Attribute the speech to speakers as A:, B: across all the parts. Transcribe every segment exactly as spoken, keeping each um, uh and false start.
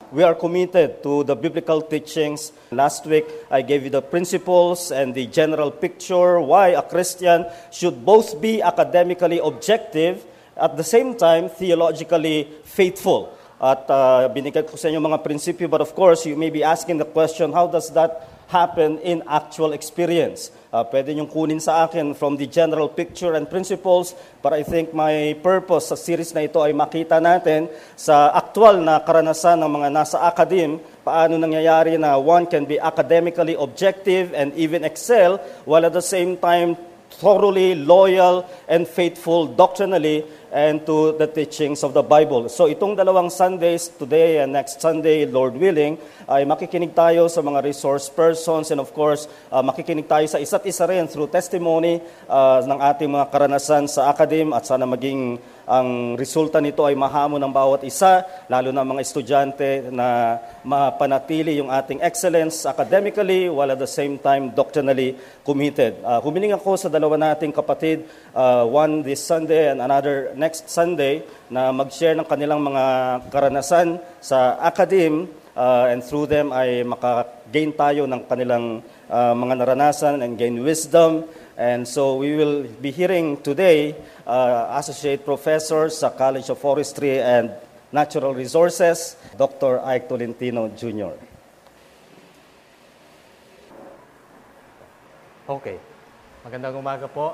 A: we are committed to the biblical teachings. Last week, I gave you the principles and the general picture why a Christian should both be academically objective at the same time theologically faithful. At uh, binigay ko sa inyo mga prinsipyo, but of course, you may be asking the question, how does that happen in actual experience? Uh, pwede niyong kunin sa akin from the general picture and principles, but I think my purpose sa series na ito ay makita natin sa aktual na karanasan ng mga nasa academe, paano nangyayari na one can be academically objective and even excel, while at the same time thoroughly loyal and faithful doctrinally and to the teachings of the Bible. So itong dalawang Sundays, today and next Sunday, Lord willing, ay makikinig tayo sa mga resource persons and of course, uh, makikinig tayo sa isa't isa rin through testimony uh, ng ating mga karanasan sa academe at sana maging ang resulta nito ay mahamon ng bawat isa, lalo na mga estudyante na mapanatili yung ating excellence academically while at the same time doctrinally committed. Uh, humiling ako sa dalawa nating kapatid, uh, one this Sunday and another next Sunday, na mag-share ng kanilang mga karanasan sa academe uh, and through them ay makagain tayo ng kanilang uh, mga naranasan and gain wisdom. And so we will be hearing today uh, Associate Professor sa College of Forestry and Natural Resources, Doctor Ike Tolentino, Junior
B: Okay. Magandang umaga po.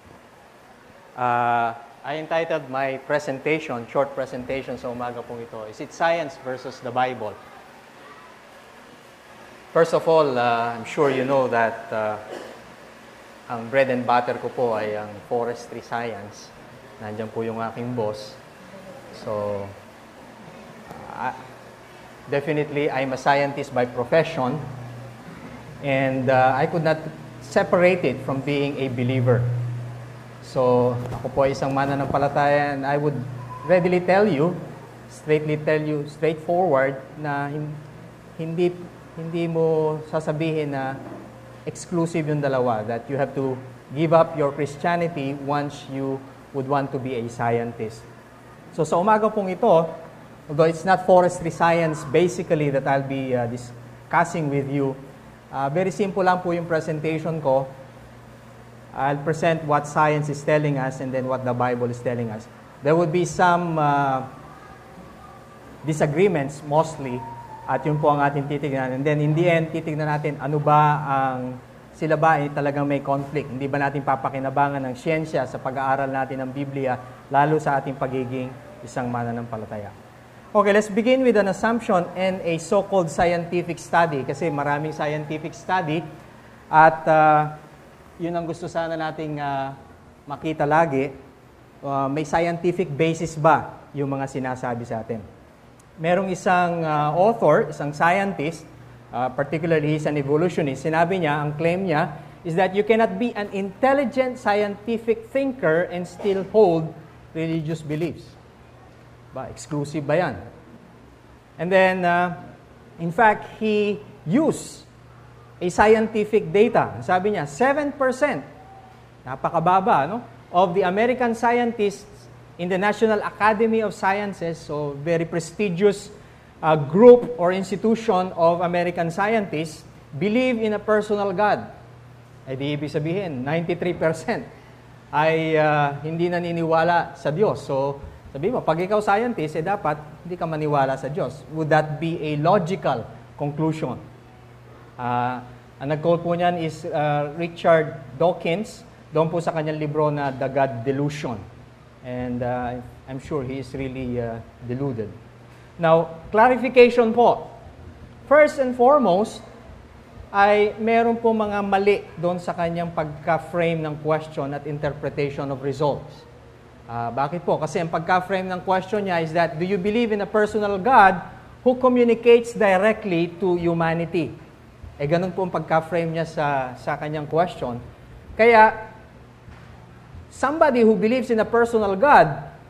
B: Uh, I entitled my presentation, short presentation sa umaga pong ito, is it Science versus the Bible? First of all, uh, I'm sure you know that uh, ang bread and butter ko po ay ang forestry science. Nandiyan po yung aking boss. So, uh, definitely, I'm a scientist by profession. And uh, I could not separate it from being a believer. So, ako po ay isang mananampalataya and I would readily tell you, straightly tell you, straightforward, na hindi, hindi mo sasabihin na exclusive yung dalawa, that you have to give up your Christianity once you would want to be a scientist. So sa umaga pong ito, although it's not forestry science basically that I'll be uh, discussing with you, uh, very simple lang po yung presentation ko. I'll present what science is telling us and then what the Bible is telling us. There would be some uh, disagreements mostly, at yun po ang ating titignan. And then in the end, titignan natin ano ba ang sila ba ay talagang may conflict. Hindi ba natin papakinabangan ng siyensya sa pag-aaral natin ng Biblia, lalo sa ating pagiging isang mananampalataya. Okay, let's begin with an assumption and a so-called scientific study. Kasi maraming scientific study at uh, yun ang gusto sana nating uh, makita lagi. Uh, may scientific basis ba yung mga sinasabi sa atin? Merong isang uh, author, isang scientist, uh, particularly he's an evolutionist, sinabi niya, ang claim niya, is that you cannot be an intelligent scientific thinker and still hold religious beliefs. Ba, exclusive ba yan? And then, uh, in fact, he used a scientific data. Sabi niya, seven percent, napakababa, no, of the American scientists in the National Academy of Sciences, so very prestigious uh, group or institution of American scientists, believe in a personal God. Ay di ibig sabihin, ninety-three percent ay uh, hindi naniniwala sa Diyos. So, sabi mo, pag ikaw scientist, eh dapat hindi ka maniwala sa Diyos. Would that be a logical conclusion? Uh, ang nag-quote po niyan is uh, Richard Dawkins, doon po sa kanyang libro na The God Delusion. And uh, I'm sure he is really uh, deluded. Now, clarification po. First and foremost, ay meron po mga mali doon sa kanyang pagka-frame ng question at interpretation of results. Uh, bakit po? Kasi ang pagka-frame ng question niya is that, do you believe in a personal God who communicates directly to humanity? Eh, ganun po ang pagka-frame niya sa, sa kanyang question. Kaya, somebody who believes in a personal God,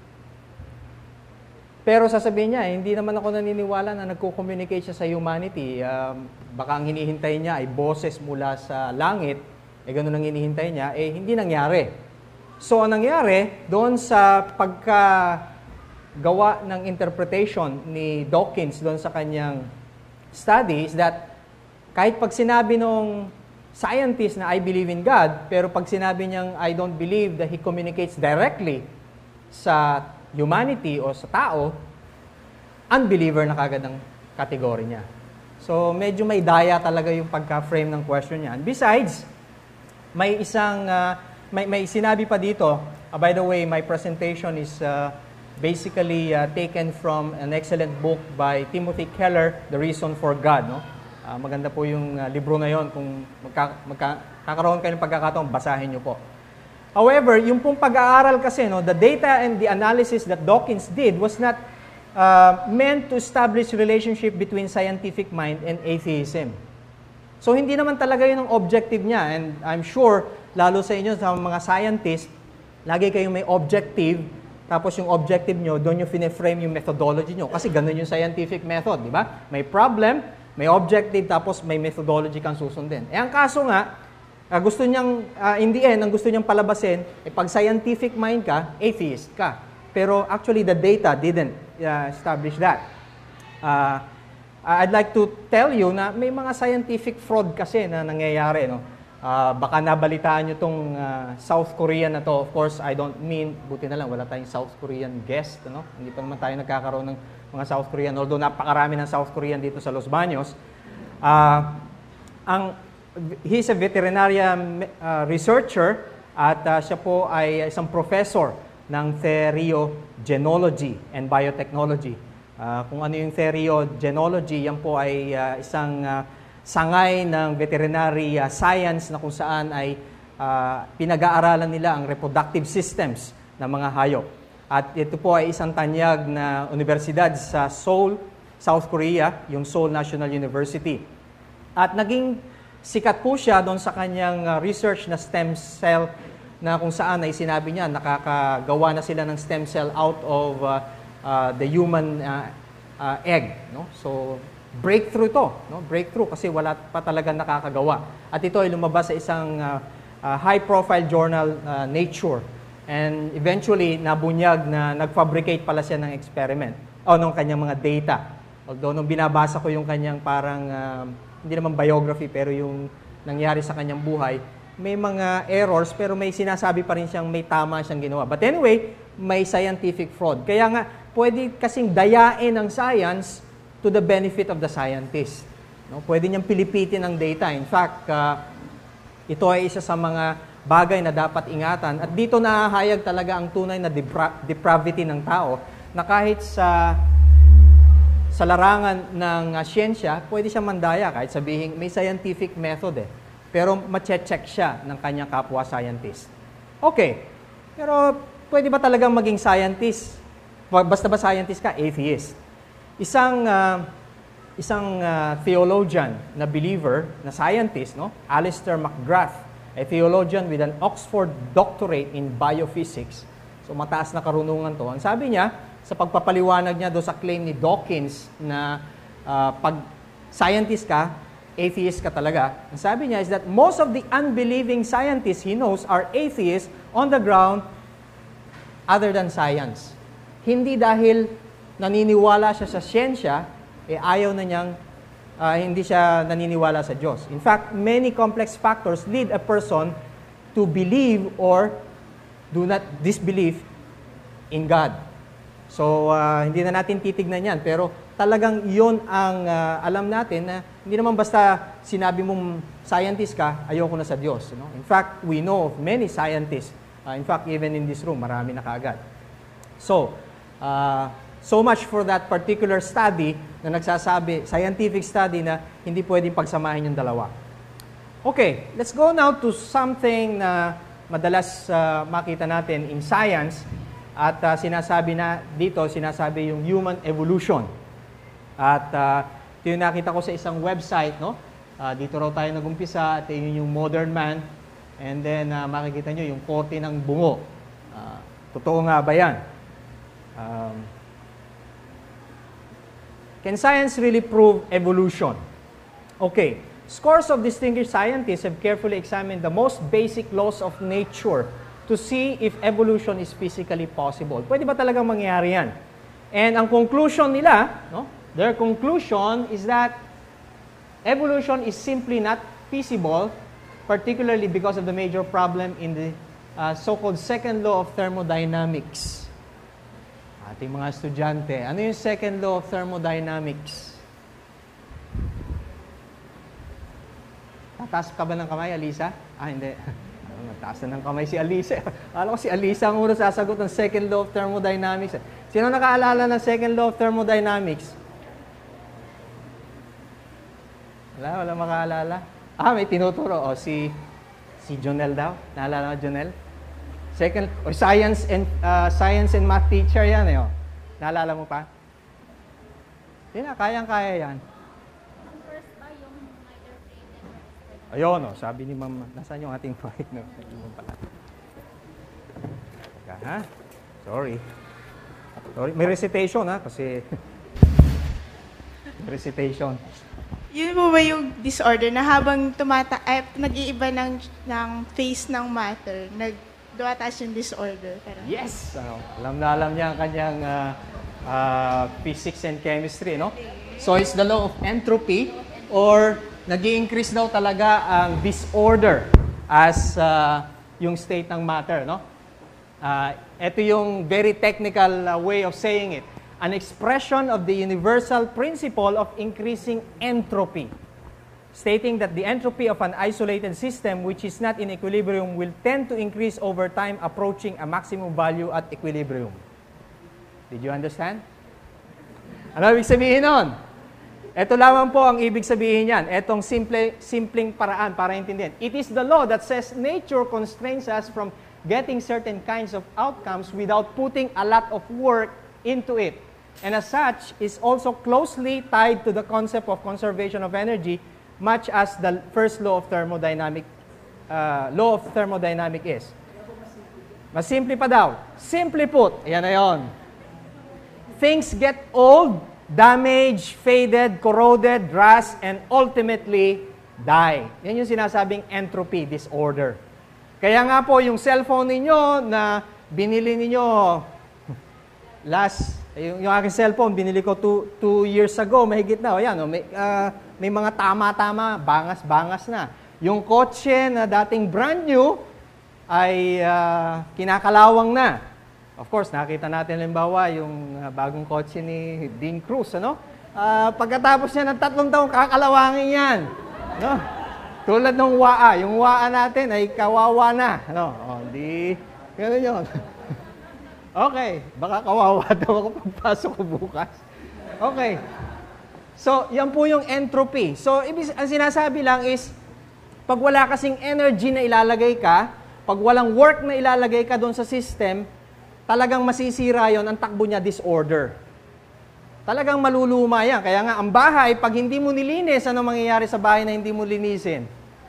B: pero sasabihin niya, eh, hindi naman ako naniniwala na nagko-communicate siya sa humanity. Um, baka ang hinihintay niya ay boses mula sa langit, eh ganun ang hinihintay niya, eh hindi nangyari. So, ang nangyari, doon sa pagka gawa ng interpretation ni Dawkins doon sa kanyang study is that kahit pag sinabi nung scientist na I believe in God, pero pag sinabi niyang I don't believe that He communicates directly sa humanity o sa tao, unbeliever na kagad ang kategory niya. So, medyo may daya talaga yung pagka-frame ng question niya. And besides, may isang, uh, may, may sinabi pa dito, uh, by the way, my presentation is uh, basically uh, taken from an excellent book by Timothy Keller, The Reason for God. No? Uh, maganda po yung uh, libro na yon. Kung magka, magka, kakaroon kayo ng pagkakataon, basahin nyo po. However, yung pong pag-aaral kasi, no, the data and the analysis that Dawkins did was not uh, meant to establish relationship between scientific mind and atheism. So, hindi naman talaga yun ang objective niya. And I'm sure, lalo sa inyo, sa mga scientist, lagi kayong may objective, tapos yung objective nyo, doon yung fine-frame yung methodology nyo. Kasi ganun yung scientific method, di ba? May problem, may objective, tapos may methodology kang susundin. Eh, ang kaso nga, uh, gusto niyang, uh, in the end, ang gusto niyang palabasin, eh, pag scientific mind ka, atheist ka. Pero actually, the data didn't uh, establish that. Uh, I'd like to tell you na may mga scientific fraud kasi na nangyayari, no? Uh, baka nabalitaan nyo tong uh, South Korean na to. Of course, I don't mean, buti na lang, wala tayong South Korean guest, no? Hindi pa naman tayo nagkakaroon ng mga South Korean, although napakarami ng South Korean dito sa Los Baños. Uh, ang, he's a veterinarian uh, researcher at uh, siya po ay isang professor ng Therogenology and Biotechnology. Uh, kung ano yung Therogenology, yan po ay uh, isang uh, sangay ng veterinary uh, science na kung saan ay uh, pinag-aaralan nila ang reproductive systems ng mga hayop. At ito po ay isang tanyag na universidad sa Seoul, South Korea, yung Seoul National University. At naging sikat po siya doon sa kanyang uh, research na stem cell na kung saan ay sinabi niya nakakagawa na sila ng stem cell out of uh, uh, the human uh, uh, egg. No? So, breakthrough to. No? Breakthrough kasi wala pa talaga nakakagawa. At ito ay lumabas sa isang uh, uh, high-profile journal, uh, Nature. And eventually, nabunyag na nag-fabricate pala siya ng experiment o ng kanyang mga data. Although, nung binabasa ko yung kanyang parang, uh, hindi naman biography, pero yung nangyari sa kanyang buhay, may mga errors, pero may sinasabi pa rin siyang may tama siyang ginawa. But anyway, may scientific fraud. Kaya nga, pwede kasing dayain ang science to the benefit of the scientist. No? Pwede niyang pilipitin ang data. In fact, uh, ito ay isa sa mga bagay na dapat ingatan. At dito nahahayag talaga ang tunay na depra- depravity ng tao na kahit sa sa larangan ng uh, siyensya, pwede siya mandaya kahit sabihin may scientific method eh. Pero mache-check siya ng kanyang kapwa scientist. Okay. Pero pwede ba talagang maging scientist? Basta ba scientist ka? Atheist. Isang uh, isang uh, theologian na believer, na scientist, no? Alistair McGrath, a theologian with an Oxford doctorate in biophysics. So mataas na karunungan to. Ang sabi niya, sa pagpapaliwanag niya doon sa claim ni Dawkins na uh, pag scientist ka, atheist ka talaga. Ang sabi niya is that most of the unbelieving scientists he knows are atheists on the ground other than science. Hindi dahil naniniwala siya sa siyensya, eh ayaw na niyang, uh, hindi siya naniniwala sa Diyos. In fact, many complex factors lead a person to believe or do not disbelieve in God. So, uh, hindi na natin titignan yan, pero talagang yon ang uh, alam natin na hindi naman basta sinabi mong scientist ka, ayoko na sa Diyos. No? In fact, we know of many scientists. Uh, in fact, even in this room, marami na kaagad. So, uh, so much for that particular study na nagsasabi, scientific study na hindi pwedeng pagsamahin yung dalawa. Okay, let's go now to something na madalas uh, makita natin in science at uh, sinasabi na dito, sinasabi yung human evolution. At uh, ito yung nakita ko sa isang website, no? Uh, dito raw tayo nagumpisa at yun yung modern man. And then uh, makikita nyo yung kote ng bungo. Uh, totoo nga ba yan? Um, can science really prove evolution? Okay. Scores of distinguished scientists have carefully examined the most basic laws of nature to see if evolution is physically possible. Pwede ba talagang mangyari yan? And ang conclusion nila, no, their conclusion is that evolution is simply not feasible, particularly because of the major problem in the uh, so-called second law of thermodynamics. Ating mga estudyante, ano yung second law of thermodynamics? Tataas ka ba ng kamay, Alisa? Ah, hindi. Nagtaas na ng kamay si Alisa. Alam ko si Alisa ang una sasagot ng second law of thermodynamics. Sino nakaalala ng second law of thermodynamics? Wala, wala makaalala. Ah, may tinuturo. O, si, si Jonel daw. Naalala mo, Jonel? Second, o science and, uh, science and math teacher yan eh. O. Naalala mo pa? Hindi na, kayang-kaya yan.
C: Ang first ba yung minor plane?
B: Ayun, o, sabi ni Ma'am, nasaan yung ating mic? No? Nag-iwan pala. Teka, ha? Sorry. Sorry. May recitation, ha? Kasi, may recitation.
D: Yun po ba yung disorder na habang tumata ay, nag-iiba ng, ng phase ng matter, nag dumataas yung disorder? Parang.
B: Yes! Ano, alam na alam niya ang kanyang uh, uh, physics and chemistry, no? So, it's the law of entropy or nag-i-increase daw talaga ang disorder as uh, yung state ng matter, no? Uh, ito yung very technical uh, way of saying it. An expression of the universal principle of increasing entropy, stating that the entropy of an isolated system which is not in equilibrium will tend to increase over time approaching a maximum value at equilibrium. Did you understand? Ano ibig sabihin nun? Ito lamang po ang ibig sabihin yan. Etong simple, simpleng paraan para intindihan. It is the law that says nature constrains us from getting certain kinds of outcomes without putting a lot of work into it. And as such, is also closely tied to the concept of conservation of energy, much as the first law of thermodynamic uh, law of thermodynamic is. Mas simple pa daw. Simply put, ayan na yun. Things get old, damaged, faded, corroded, rust, and ultimately die. Yan yung sinasabing entropy disorder. Kaya nga po, yung cellphone ninyo na binili ninyo last, yung, yung aking cellphone, binili ko two, two years ago, mahigit na. O yan, o, may, uh, may mga tama-tama, bangas-bangas na. Yung kotse na dating brand new ay uh, kinakalawang na. Of course, nakita natin halimbawa yung uh, bagong kotse ni Dean Cruz, ano? Uh, pagkatapos niya ng tatlong taong, kakalawangin yan. No? Tulad ng W A A. Yung W A A natin ay kawawa na. Ano? O, di, gano'n yun. Okay, baka kawawa daw ako pagpasok ko bukas. Okay. So, yan po yung entropy. So, ibig, ang sinasabi lang is, pag wala kasing energy na ilalagay ka, pag walang work na ilalagay ka doon sa system, talagang masisira yon, ang takbo niya disorder. Talagang maluluma yan. Kaya nga, ang bahay, pag hindi mo nilinis, ano mangyayari sa bahay na hindi mo linisin?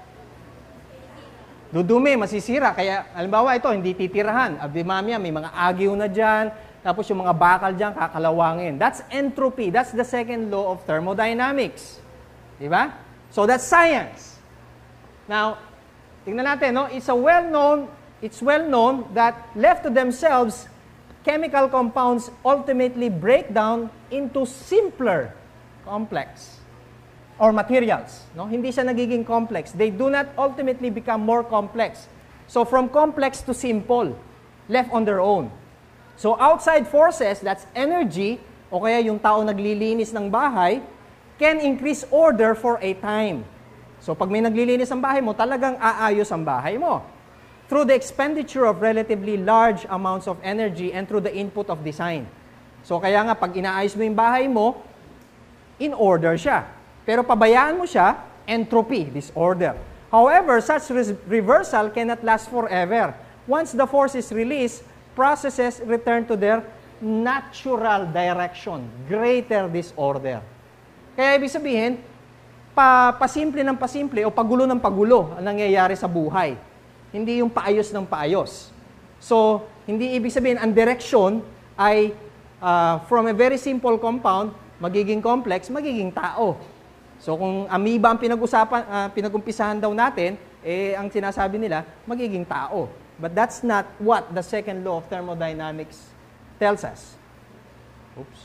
B: Dudumi, masisira. Kaya, halimbawa ito, hindi titirahan. Abimamya, may mga agiw na dyan. Tapos yung mga bakal dyan, kakalawangin. That's entropy. That's the second law of thermodynamics. Diba? So, that's science. Now, tingnan natin, no? It's a well-known, it's well-known that left to themselves, chemical compounds ultimately break down into simpler complex or materials. No? Hindi siya nagiging complex. They do not ultimately become more complex. So from complex to simple, left on their own. So outside forces, that's energy, o kaya yung tao naglilinis ng bahay, can increase order for a time. So pag may naglilinis ng bahay mo, talagang aayos ang bahay mo. Through the expenditure of relatively large amounts of energy and through the input of design. So kaya nga, pag inaayos mo yung bahay mo, in order siya. Pero pabayaan mo siya, entropy, disorder. However, such re- reversal cannot last forever. Once the force is released, processes return to their natural direction, greater disorder. Kaya ibig sabihin, pa, pasimple ng pasimple o pagulo ng pagulo ang nangyayari sa buhay. Hindi yung paayos ng paayos. So, hindi ibig sabihin, ang direction ay uh, from a very simple compound, magiging complex, magiging tao. So, kung amoeba ang pinag-usapan, uh, pinag-umpisahan daw natin, eh, ang sinasabi nila, magiging tao. But that's not what the second law of thermodynamics tells us. Oops.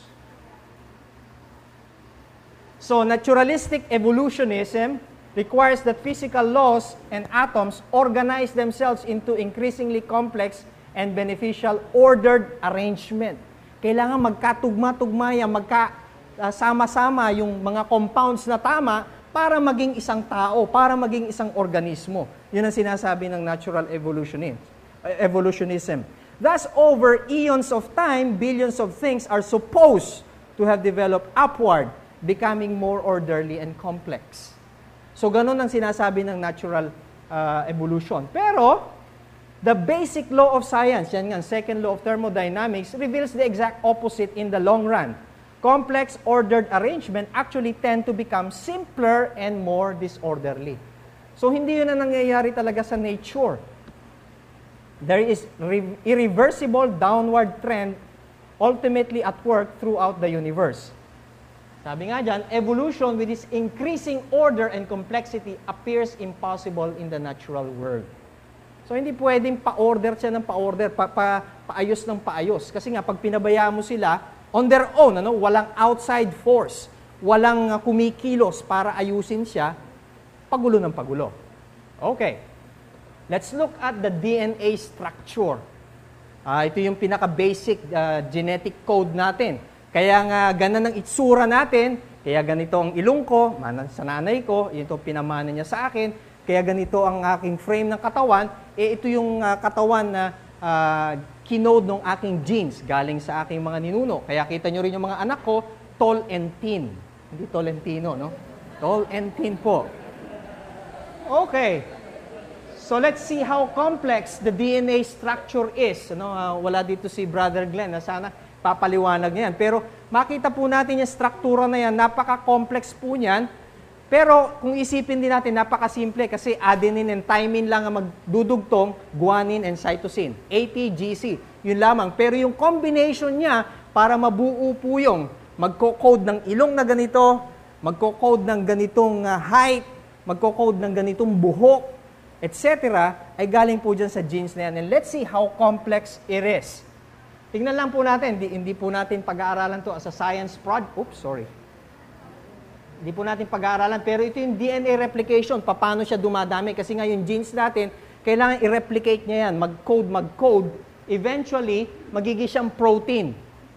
B: So, naturalistic evolutionism requires that physical laws and atoms organize themselves into increasingly complex and beneficial ordered arrangement. Kailangan magkatugma-tugma yan, magkasama-sama yung mga compounds na tama para maging isang tao, para maging isang organismo. Yun ang sinasabi ng natural evolutionism. evolutionism. Thus, over eons of time, billions of things are supposed to have developed upward, becoming more orderly and complex. So, ganun ang sinasabi ng natural uh, evolution. Pero, the basic law of science, yan nga, second law of thermodynamics, reveals the exact opposite in the long run. Complex, ordered arrangement actually tend to become simpler and more disorderly. So, hindi yun ang nangyayari talaga sa nature. There is re- irreversible downward trend ultimately at work throughout the universe. Sabi nga dyan, evolution with its increasing order and complexity appears impossible in the natural world. So, hindi pwedeng pa-order siya ng pa-order, pa- pa- paayos ng paayos. Kasi nga, pag pinabayaan mo sila, on their own, ano, walang outside force, walang uh, kumikilos para ayusin siya, pagulo ng pagulo. Okay. Let's look at the D N A structure. Uh, ito yung pinaka-basic uh, genetic code natin. Kaya nga, ganun ang itsura natin, kaya ganito ang ilong ko, sa nanay ko, ito pinamana niya sa akin, kaya ganito ang aking frame ng katawan, eh ito yung uh, katawan na uh, kinode ng aking genes galing sa aking mga ninuno. Kaya kita nyo rin yung mga anak ko, tall and thin. Hindi Tolentino, no? Tall and thin po. Okay. So let's see how complex the D N A structure is. Ano, uh, wala dito si Brother Glenn. Na sana papaliwanag niyan. Pero makita po natin yung struktura na yan. Napaka-complex po niyan. Pero kung isipin din natin, napakasimple kasi adenine and thymine lang ang magdudugtong, guanine and cytosine. A T G C. Yun lamang. Pero yung combination niya para mabuo po yung magko-code ng ilong na ganito, magko-code ng ganitong uh, height, magko-code ng ganitong buhok, et cetera, ay galing po dyan sa genes na yan. And let's see how complex it is. Tingnan lang po natin, hindi, hindi po natin pag-aaralan to as a science project. Oops, sorry. Hindi po natin pag-aaralan, pero ito yung D N A replication, paano siya dumadami. Kasi nga yung genes natin, kailangan i-replicate niya yan, mag-code, mag-code. Eventually, magiging siyang protein.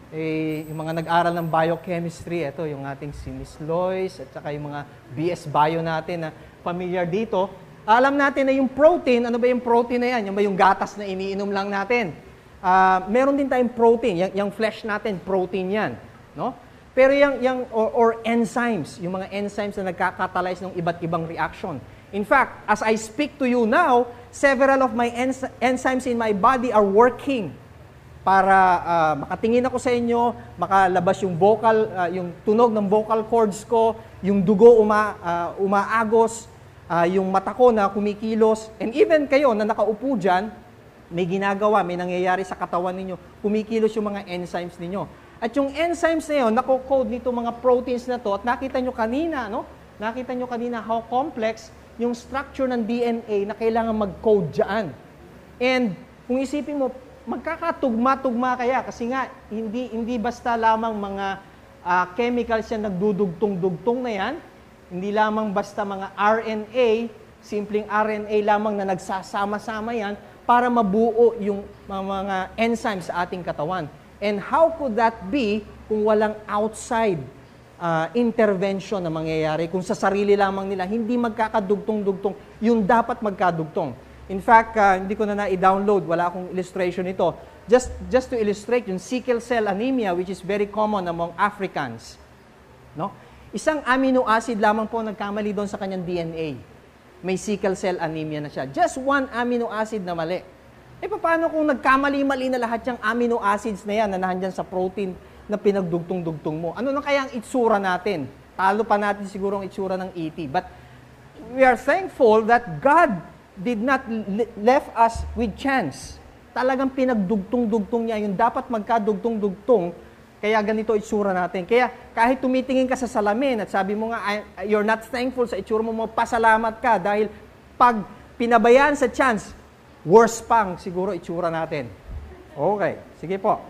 B: Eh, yung mga nag-aral ng biochemistry, ito yung ating si Miss Lois, at saka yung mga B S Bio natin na familiar dito, alam natin na yung protein, ano ba yung protein na yan? Yung ba yung gatas na iniinom lang natin? Uh, meron din tayong protein, yung, yung flesh natin, protein yan. No? Pero yung, yung or, or enzymes, yung mga enzymes na nagkakatalyze ng iba't ibang reaction. In fact, as I speak to you now, several of my ens- enzymes in my body are working para uh, makatingin ako sa inyo, makalabas yung vocal, uh, yung tunog ng vocal cords ko, yung dugo uma, uh, umaagos, uh, yung mata ko na kumikilos, and even kayo na nakaupo dyan, may ginagawa, may nangyayari sa katawan ninyo, kumikilos yung mga enzymes ninyo. At yung enzymes na yun, nako-code nito mga proteins na to, at nakita nyo kanina, no? Nakita nyo kanina how complex yung structure ng D N A na kailangan mag-code dyan. And kung isipin mo, magkakatugma-tugma kaya kasi nga hindi hindi basta lamang mga uh, chemicals yan nagdudugtong-dugtong na yan, hindi lamang basta mga R N A, simpleng R N A lamang na nagsasama-sama yan para mabuo yung mga, mga enzymes sa ating katawan. And how could that be kung walang outside uh, intervention na mangyayari, kung sa sarili lamang nila hindi magkakadugtong-dugtong yung dapat magkadugtong. In fact, uh, hindi ko na na-download, wala akong illustration ito. Just, just to illustrate yung sickle cell anemia, which is very common among Africans. No? Isang amino acid lamang po nagkamali doon sa kanyang D N A. May sickle cell anemia na siya. Just one amino acid na mali. Eh, paano kung nagkamali-mali na lahat yung amino acids na yan na nandyan sa protein na pinagdugtong-dugtong mo? Ano na kaya ang itsura natin? Talo pa natin siguro ang itsura ng E T. But we are thankful that God did not left us with chance. Talagang pinagdugtong-dugtong niya yung dapat magkadugtong-dugtong, kaya ganito itsura natin. Kaya kahit tumitingin ka sa salamin at sabi mo nga, you're not thankful sa itsura mo, magpasalamat ka dahil pag pinabayaan sa chance, worse pang siguro itsura natin. Okay, sige po.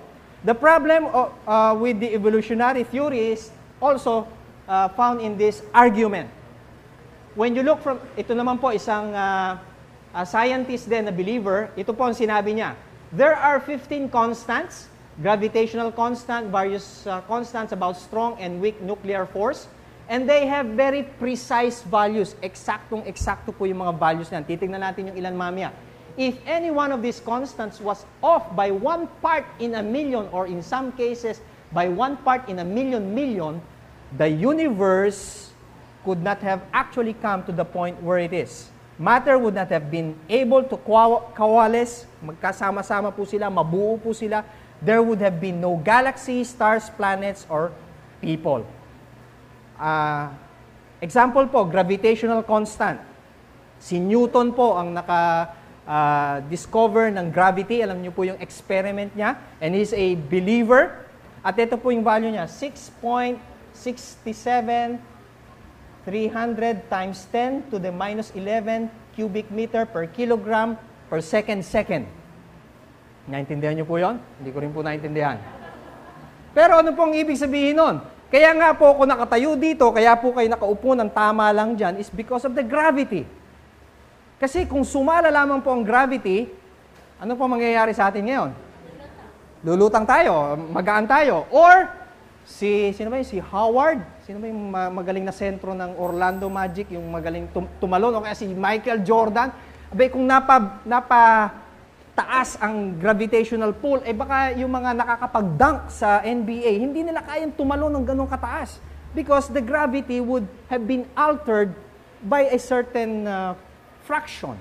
B: The problem uh, uh, with the evolutionary theory is also uh, found in this argument. When you look from, ito naman po isang uh, uh, scientist din, a believer, ito po ang sinabi niya. There are fifteen constants, gravitational constant, various uh, constants about strong and weak nuclear force, and they have very precise values. Eksaktong-eksakto po yung mga values niyan. Titignan natin yung ilan mamaya. If any one of these constants was off by one part in a million, or in some cases, by one part in a million million, the universe could not have actually come to the point where it is. Matter would not have been able to coalesce, magkasama-sama po sila, mabuo po sila. There would have been no galaxies, stars, planets, or people. Uh, example po, gravitational constant. Si Newton po ang naka-discover uh, ng gravity. Alam niyo po yung experiment niya. And he's a believer. At ito po yung value niya, six point six seven three hundred times ten to the minus eleven cubic meter per kilogram per second second. Naintindihan niyo po yon? Hindi ko rin po naintindihan. Pero ano pong ibig sabihin nun? Kaya nga po ako nakatayo dito, kaya po kayo nakaupo ng tama lang dyan, is because of the gravity. Kasi kung sumala lamang po ang gravity, ano po mangyayari sa atin ngayon? Lulutang tayo, magaan tayo. Or, si, sino ba yun? Si Howard? Sino ba yung magaling na sentro ng Orlando Magic, yung magaling tum- tumalon? O kaya si Michael Jordan? Abay, kung napa, napa taas ang gravitational pull, eh baka yung mga nakakapag-dunk sa N B A, hindi nila kayang tumalon ng ganong kataas. Because the gravity would have been altered by a certain uh, fraction.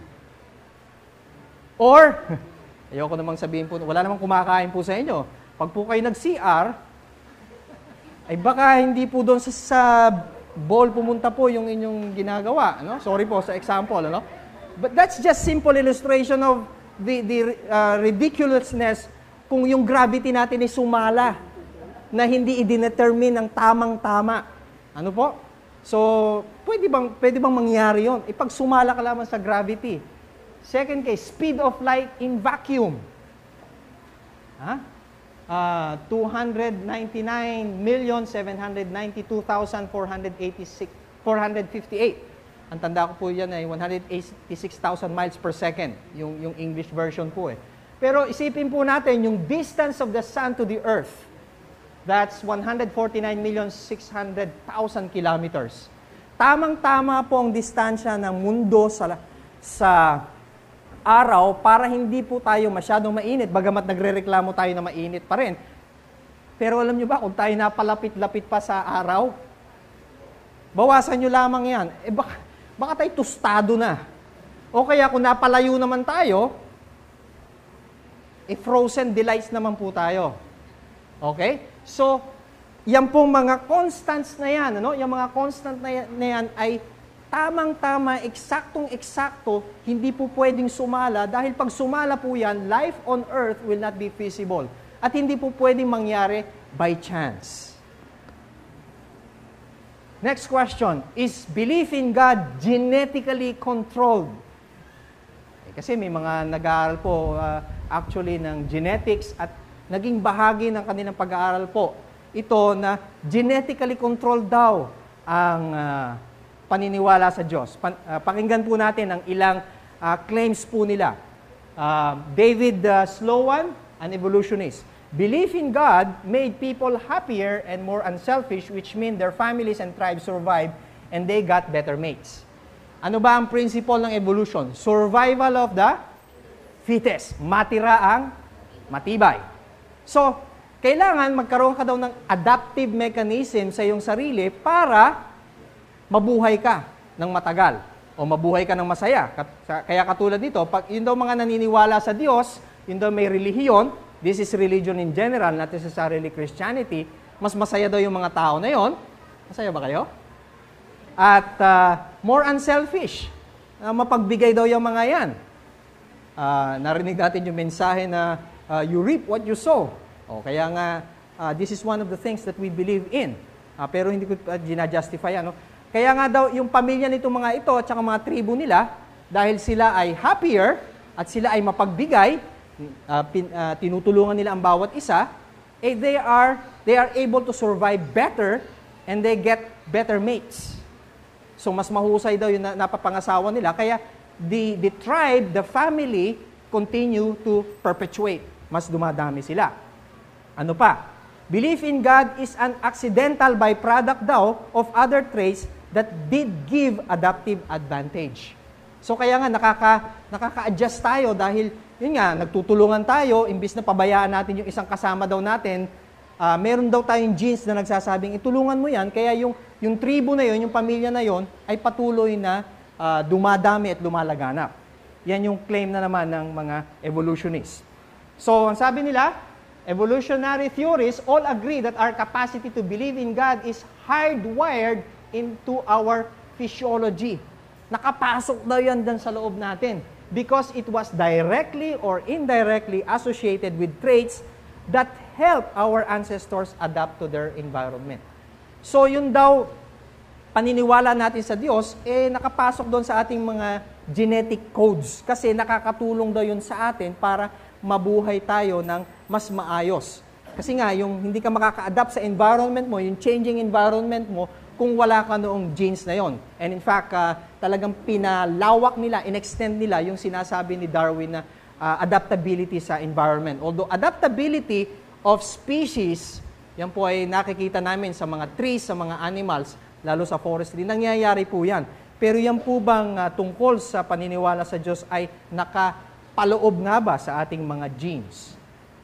B: Or, ayoko namang sabihin po, wala namang kumakain po sa inyo. Pag po kayo nag-C R, ay baka hindi po doon sa, sa ball pumunta po yung inyong ginagawa. Ano? Sorry po sa example. Ano? But that's just simple illustration of the, the uh, ridiculousness kung yung gravity natin ay sumala na hindi i-determine ng tamang-tama. Ano po? So, pwede bang, pwede bang mangyari yun? Ipag sumala ka lamang sa gravity. Second case, speed of light in vacuum. Ha? Uh, two hundred ninety-nine million seven hundred ninety-two thousand four hundred eighty-six, four hundred fifty-eight. Ang tanda ko po yan ay one hundred eighty-six thousand miles per second, yung, yung English version po eh. Pero isipin po natin, yung distance of the sun to the earth, that's one hundred forty-nine million six hundred thousand kilometers. Tamang-tama po ang distansya ng mundo sa, sa araw para hindi po tayo masyadong mainit, bagamat nagrereklamo tayo na mainit pa rin. Pero alam nyo ba, kung tayo napalapit-lapit pa sa araw, bawasan nyo lamang yan, eh baka, baka tayo tostado na. O kaya kung napalayo naman tayo, eh frozen delights naman po tayo. Okay? So, yan pong mga constants na yan, ano? Yung mga constant na yan, na yan ay tamang-tama, eksaktong-eksakto, hindi po pwedeng sumala dahil pag sumala po yan, life on earth will not be feasible. At hindi po pwedeng mangyari by chance. Next question, is belief in God genetically controlled? Eh, kasi may mga nag-aaral po uh, actually ng genetics at naging bahagi ng kanilang pag-aaral po ito na genetically controlled daw ang uh, paniniwala sa Diyos. Pan, uh, pakinggan po natin ang ilang uh, claims po nila. Uh, David uh, Sloan, an evolutionist. Belief in God made people happier and more unselfish, which mean their families and tribes survived and they got better mates. Ano ba ang principle ng evolution? Survival of the fittest. Matira ang matibay. So, kailangan magkaroon ka daw ng adaptive mechanism sa iyong sarili para mabuhay ka ng matagal o mabuhay ka ng masaya. Kaya katulad dito, pag yun daw mga naniniwala sa Diyos, yun daw may relihiyon, this is religion in general, not necessarily Christianity, mas masaya daw yung mga tao na yon. Masaya ba kayo? At uh, more unselfish. Uh, mapagbigay daw yung mga yan. Uh, narinig natin yung mensahe na uh, you reap what you sow. O, kaya nga, uh, this is one of the things that we believe in. Uh, pero hindi ko uh, ginajustify, ano? Kaya nga daw, yung pamilya nitong mga ito at saka mga tribu nila, dahil sila ay happier at sila ay mapagbigay, uh, pin, uh, tinutulungan nila ang bawat isa, eh they are they are able to survive better and they get better mates. So mas mahusay daw yung napapangasawa nila, kaya the the tribe, the family continue to perpetuate. Mas dumadami sila. Ano pa? Belief in God is an accidental byproduct daw of other traits that did give adaptive advantage. So kaya nga nakaka nakaka-adjust tayo dahil yun nga nagtutulungan tayo imbis na pabayaan natin yung isang kasama daw natin, uh, meron daw tayong genes na nagsasabing itulungan mo yan, kaya yung yung tribo na yon, yung pamilya na yon ay patuloy na uh, dumadami at lumalaganap. Yan yung claim na naman ng mga evolutionists. So ang sabi nila, evolutionary theories all agree that our capacity to believe in God is hardwired into our physiology. Nakapasok daw yan dyan sa loob natin because it was directly or indirectly associated with traits that help our ancestors adapt to their environment. So yun daw, paniniwala natin sa Diyos, eh nakapasok doon sa ating mga genetic codes kasi nakakatulong daw yun sa atin para mabuhay tayo ng mas maayos. Kasi nga, yung hindi ka makaka-adapt sa environment mo, yung changing environment mo, kung wala ka noong genes na yon. And in fact, uh, talagang pinalawak nila, in-extend nila yung sinasabi ni Darwin na uh, adaptability sa environment. Although adaptability of species, yan po ay nakikita namin sa mga trees, sa mga animals, lalo sa forestry, nangyayari po yan. Pero yan po bang uh, tungkol sa paniniwala sa Diyos ay nakapaloob nga ba sa ating mga genes?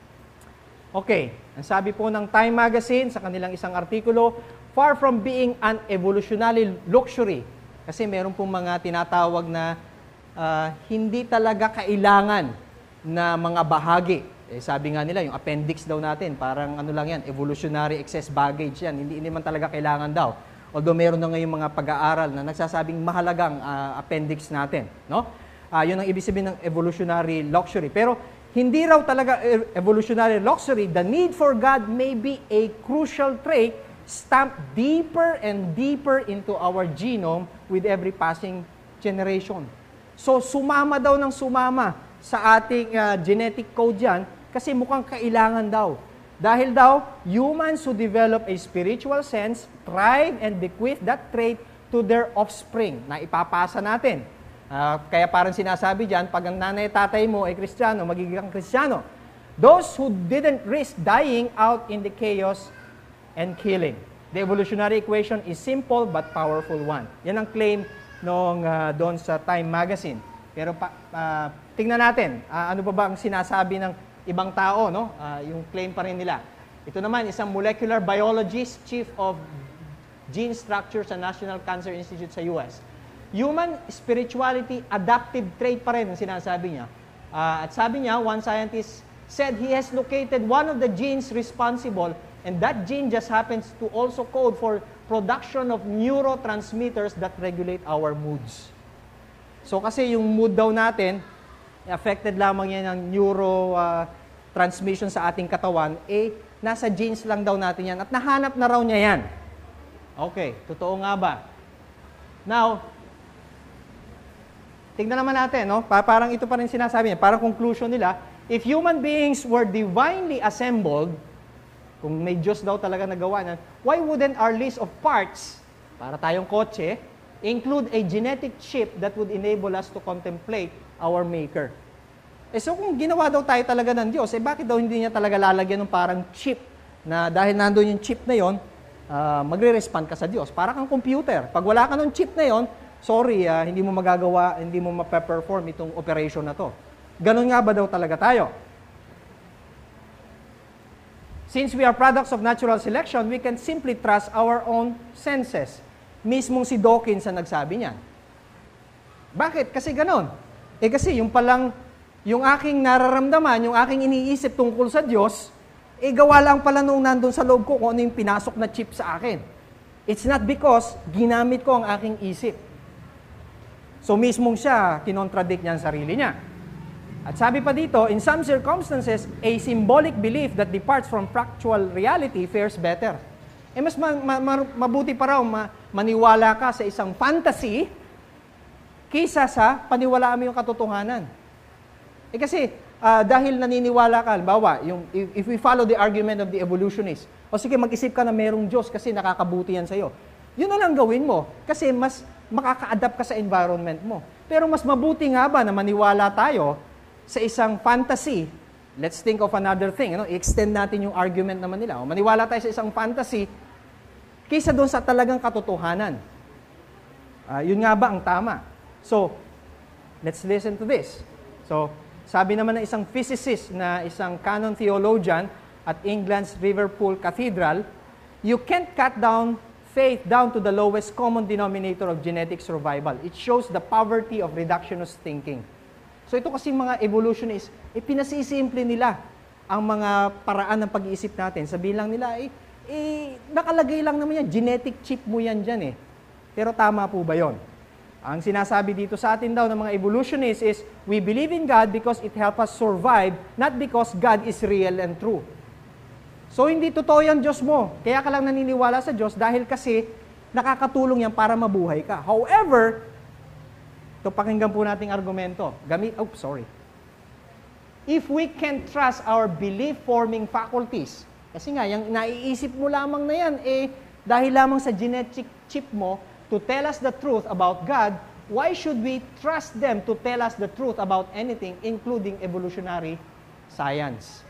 B: Okay, ang sabi po ng Time Magazine sa kanilang isang artikulo, far from being an evolutionary luxury, kasi meron pong mga tinatawag na uh, hindi talaga kailangan na mga bahagi. Eh, sabi nga nila, yung appendix daw natin, parang ano lang yan, evolutionary excess baggage yan, hindi naman talaga kailangan daw. Although meron na ngayong mga pag-aaral na nagsasabing mahalagang uh, appendix natin. No? Uh, yun ang ibig sabihin ng evolutionary luxury. Pero hindi raw talaga evolutionary luxury, the need for God may be a crucial trait stamped deeper and deeper into our genome with every passing generation. So sumama daw ng sumama sa ating uh, genetic code yan kasi mukhang kailangan daw. Dahil daw, humans who develop a spiritual sense thrive and bequeath that trait to their offspring na ipapasa natin. Uh, kaya parang sinasabi dyan, pag ang nanay tatay mo ay Kristiyano, magiging Kristiyano. Those who didn't risk dying out in the chaos and killing. The evolutionary equation is simple but powerful one. Yan ang claim nung uh, doon sa Time Magazine. Pero pa, uh, tingnan natin, uh, ano pa ba ang sinasabi ng ibang tao, no? Uh, yung claim pa rin nila. Ito naman, isang molecular biologist, chief of gene structure sa National Cancer Institute sa U S. Human spirituality, adaptive trait pa rin ang sinasabi niya. Uh, at sabi niya, one scientist said he has located one of the genes responsible and that gene just happens to also code for production of neurotransmitters that regulate our moods. So kasi yung mood daw natin, affected lamang yan ng neuro uh, transmission sa ating katawan, eh, nasa genes lang daw natin yan. At nahanap na raw niya yan. Okay, totoo nga ba? Now, tingnan naman natin, no? Parang ito pa rin sinasabi niya, parang conclusion nila, if human beings were divinely assembled, kung may Diyos daw talaga nagawa na, why wouldn't our list of parts, para tayong kotse, include a genetic chip that would enable us to contemplate our Maker? Eh so kung ginawa daw tayo talaga ng Diyos, eh bakit daw hindi niya talaga lalagyan ng parang chip na dahil nandun yung chip na yon, uh, magre-respond ka sa Diyos. Para kang computer. Pag wala ka ng chip na yon, sorry, uh, hindi mo magagawa, hindi mo mape-perform itong operation na to. Ganun nga ba daw talaga tayo? Since we are products of natural selection, we can simply trust our own senses. Mismong si Dawkins ang nagsabi niyan. Bakit? Kasi ganun. Eh kasi yung palang, yung aking nararamdaman, yung aking iniisip tungkol sa Diyos, eh gawa lang pala nung nandun sa loob ko kung ano yung pinasok na chip sa akin. It's not because ginamit ko ang aking isip. So mismong siya, kinontradict niya ang sarili niya. At sabi pa dito, in some circumstances, a symbolic belief that departs from factual reality fares better. Eh mas ma- ma- ma- mabuti pa raw ma- maniwala ka sa isang fantasy kaysa sa paniwalaan mo yung katotohanan. Eh kasi, ah, dahil naniniwala ka, halimbawa, yung, if, if we follow the argument of the evolutionists, o sige, mag-isip ka na merong Diyos kasi nakakabuti yan sa'yo. Yun na lang gawin mo kasi mas makaka-adapt ka sa environment mo. Pero mas mabuti nga ba na maniwala tayo sa isang fantasy? Let's think of another thing. Ano? I-extend natin yung argument naman nila. O, maniwala tayo sa isang fantasy kaysa doon sa talagang katotohanan. Uh, yun nga ba ang tama? So, let's listen to this. So, sabi naman ng isang physicist na isang canon theologian at England's Liverpool Cathedral, you can't cut down faith down to the lowest common denominator of genetic survival. It shows the poverty of reductionist thinking. So ito kasi mga evolutionists, eh, pinasisimple nila ang mga paraan ng pag-iisip natin. Sabihin lang nila, eh, eh, nakalagay lang naman yan, genetic chip mo yan dyan eh. Pero tama po ba yon? Ang sinasabi dito sa atin daw ng mga evolutionists is, we believe in God because it helps us survive, not because God is real and true. So hindi totoo yung Diyos mo. Kaya ka lang naniniwala sa Diyos dahil kasi nakakatulong yan para mabuhay ka. However, ito pakinggan po nating argumento. Gamit, oh, sorry. If we can trust our belief-forming faculties, kasi nga, yung naiisip mo lamang na yan, eh, dahil lamang sa genetic chip mo, to tell us the truth about God, why should we trust them to tell us the truth about anything, including evolutionary science?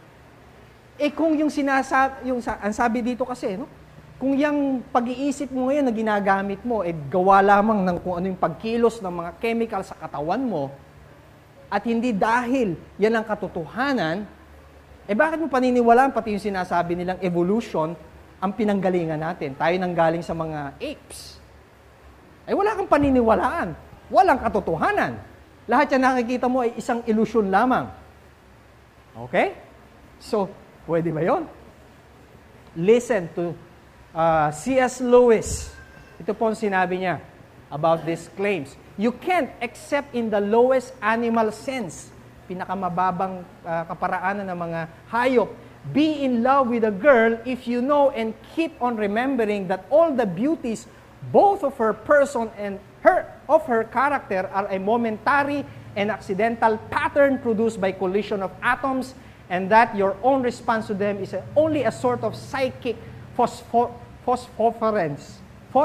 B: Eh kung yung sinasab yung ang sabi dito kasi, no? Kung yung pag-iisip mo ngayon na ginagamit mo, eh gawa lamang ng kung ano yung pagkilos ng mga chemical sa katawan mo, at hindi dahil yan ang katotohanan, eh bakit mo paniniwalaan pati yung sinasabi nilang evolution ang pinanggalingan natin? Tayo nang galing sa mga apes. Eh wala kang paniniwalaan. Walang katotohanan. Lahat yan nakikita mo ay isang illusion lamang. Okay? So, pwede ba yun? Listen to uh, C S Lewis. Ito po ang sinabi niya about these claims. You can't, except in the lowest animal sense, pinakamababang uh, kaparaanan ng mga hayop, be in love with a girl if you know and keep on remembering that all the beauties, both of her person and her of her character, are a momentary and accidental pattern produced by collision of atoms, and that your own response to them is a, only a sort of psychic phosphor, phosphorescence.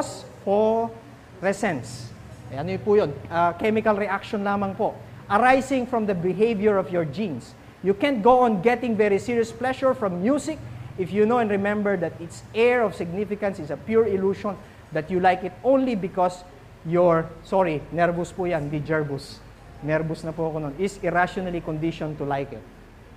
B: Phosphorescence. Eh, ano yun po yun? Uh, chemical reaction lamang po. Arising from the behavior of your genes. You can't go on getting very serious pleasure from music if you know and remember that its air of significance is a pure illusion, that you like it only because your, sorry, nervous po yan, di gerbus. Nervous na po ako nun. Is irrationally conditioned to like it.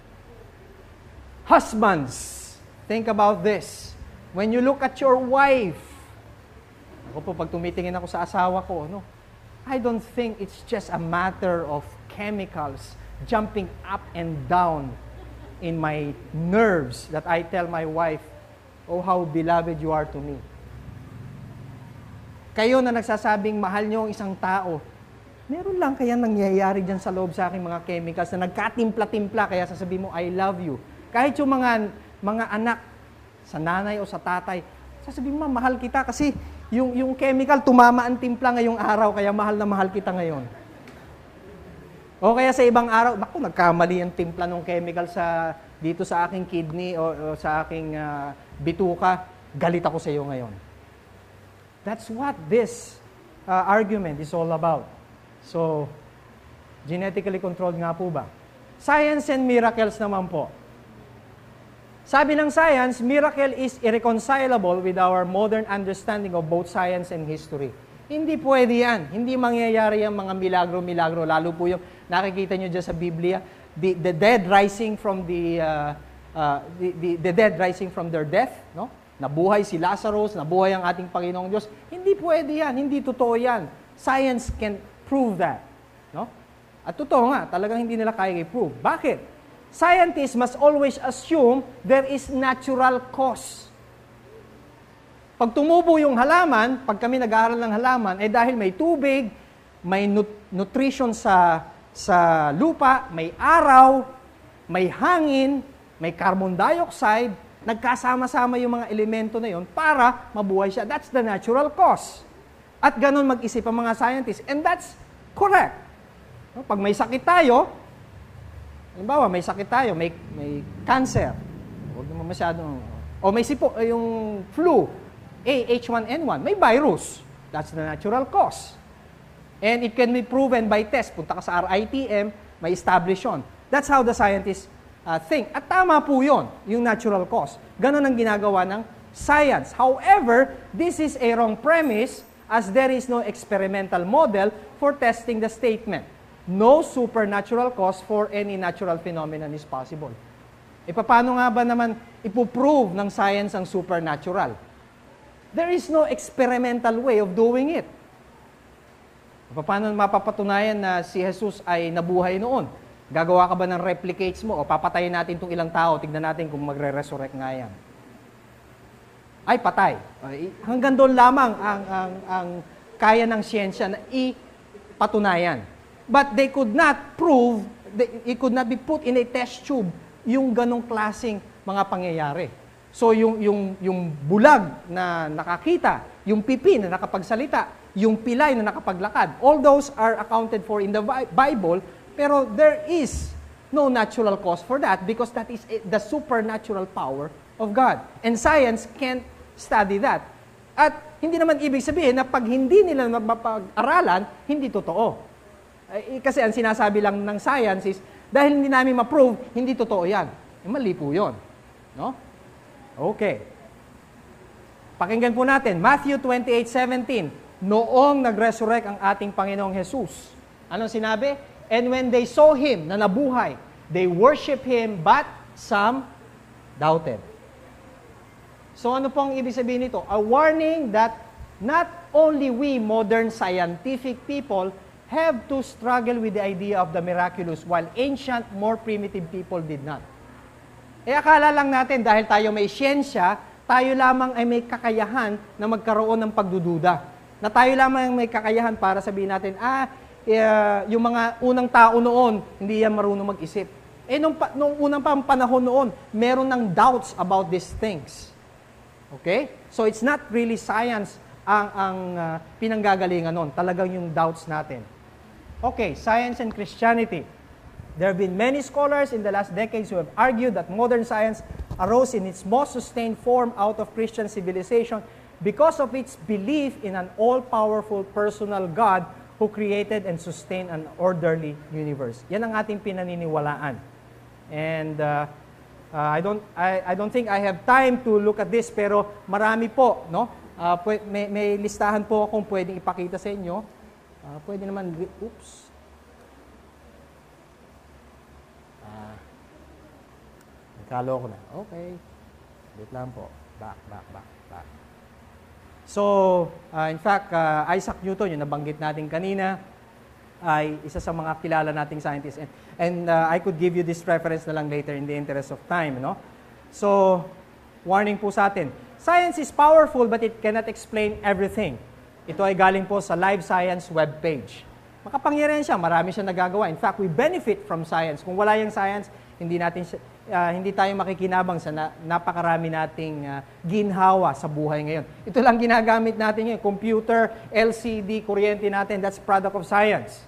B: Husbands, think about this. When you look at your wife, ako po, pag tumitingin ako sa asawa ko, no, I don't think it's just a matter of chemicals jumping up and down in my nerves that I tell my wife, oh, how beloved you are to me. Kayo na nagsasabing mahal niyo ang isang tao, meron lang kaya nangyayari dyan sa loob sa aking mga chemicals na nagkatimpla-timpla kaya sasabihin mo, I love you. Kahit yung mga, mga anak sa nanay o sa tatay, sasabihin mo, mahal kita kasi yung, yung chemical, tumama ang timpla ngayong araw, kaya mahal na mahal kita ngayon. O kaya sa ibang araw, naku, nagkamali ang timpla ng chemical sa, dito sa aking kidney o, o sa aking uh, bituka, galit ako sa iyo ngayon. That's what this uh, argument is all about. So, genetically controlled nga po ba? Science and miracles naman po. Sabi ng science, miracle is irreconcilable with our modern understanding of both science and history. Hindi pwede yan. Hindi mangyayari yung mga milagro-milagro. Lalo po yung nakikita nyo dyan sa Biblia, the, the dead rising from the, uh, uh, the, the, the dead rising from their death, no? Nabuhay si Lazarus, nabuhay ang ating Panginoong Diyos. Hindi pwede yan. Hindi totoo yan. Science can prove that. No? At totoo nga, talagang hindi nila kaya i-prove. Bakit? Scientists must always assume there is natural cause. Pag tumubo yung halaman, pag kami nag-aaral ng halaman, eh dahil may tubig, may nut- nutrition sa, sa lupa, may araw, may hangin, may carbon dioxide, nagkasama-sama yung mga elemento na yon para mabuhay siya. That's the natural cause. At ganun mag-isip ang mga scientists. And that's correct. Pag may sakit tayo, Halimbawa, may sakit tayo, may, may cancer. Huwag naman masyadong... O may sipo, eh, yung flu, A H one N one, may virus. That's the natural cause. And it can be proven by test. Punta ka sa R I T M, may establish yun. That's how the scientists uh, think. At tama po yun, yung natural cause. Ganon ang ginagawa ng science. However, this is a wrong premise as there is no experimental model for testing the statement. No supernatural cause for any natural phenomenon is possible. E paano nga ba naman ipoprove ng science ang supernatural? There is no experimental way of doing it. Paano mapapatunayan na si Jesus ay nabuhay noon? Gagawa ka ba ng replicates mo o papatayin natin itong ilang tao, tignan natin kung magre-resurrect nga yan. Ay, patay. Hanggang doon lamang ang, ang, ang kaya ng siyensya na ipatunayan. But they could not prove, they, it could not be put in a test tube yung ganong klaseng mga pangyayari. So yung, yung, yung bulag na nakakita, yung pipi na nakapagsalita, yung pilay na nakapaglakad, all those are accounted for in the Bible, pero there is no natural cause for that because that is the supernatural power of God. And science can't study that. At hindi naman ibig sabihin na pag hindi nila mapag-aralan, hindi totoo. Eh, kasi ang sinasabi lang ng science is, dahil hindi namin ma-prove, hindi totoo yan. Eh, mali po yun. No? Okay. Pakinggan po natin, Matthew twenty-eight seventeen. Noong nag-resurrect ang ating Panginoong Jesus. Anong sinabi? And when they saw Him na nabuhay, they worship Him, but some doubted. So ano pong ibig sabihin nito? A warning that not only we modern scientific people have to struggle with the idea of the miraculous while ancient, more primitive people did not. Eh akala lang natin dahil tayo may siyensya, tayo lamang ay may kakayahan na magkaroon ng pagdududa. Na tayo lamang may kakayahan para sabihin natin, ah, uh, yung mga unang tao noon, hindi yan marunong mag-isip. Eh nung, nung unang pa panahon noon, meron ng doubts about these things. Okay? So it's not really science ang, ang uh, pinanggagalingan noon. Talagang yung doubts natin. Okay, science and Christianity. There have been many scholars in the last decades who have argued that modern science arose in its most sustained form out of Christian civilization because of its belief in an all-powerful personal God who created and sustained an orderly universe. Yan ang ating pinaniniwalaan. And uh, uh, I don't I, I don't think I have time to look at this, pero marami po, no? Uh, may, may listahan po akong pwedeng ipakita sa inyo. Uh, pwede naman, oops. Ah, nagkalo ko na. Okay. Wait lang po. Back, back, back, back. So, uh, in fact, uh, Isaac Newton, yung nabanggit natin kanina, ay isa sa mga kilala nating scientist. And, and uh, I could give you this reference na lang later in the interest of time, no? So, warning po sa atin. Science is powerful, but it cannot explain everything. Ito ay galing po sa Live Science webpage. Makapangyarihan siya, marami siya nagagawa. In fact, we benefit from science. Kung wala yung science, hindi natin uh, hindi tayo makikinabang sa na, napakarami nating uh, ginhawa sa buhay ngayon. Ito lang ginagamit natin ngayon, computer, L C D, kuryente natin, that's product of science.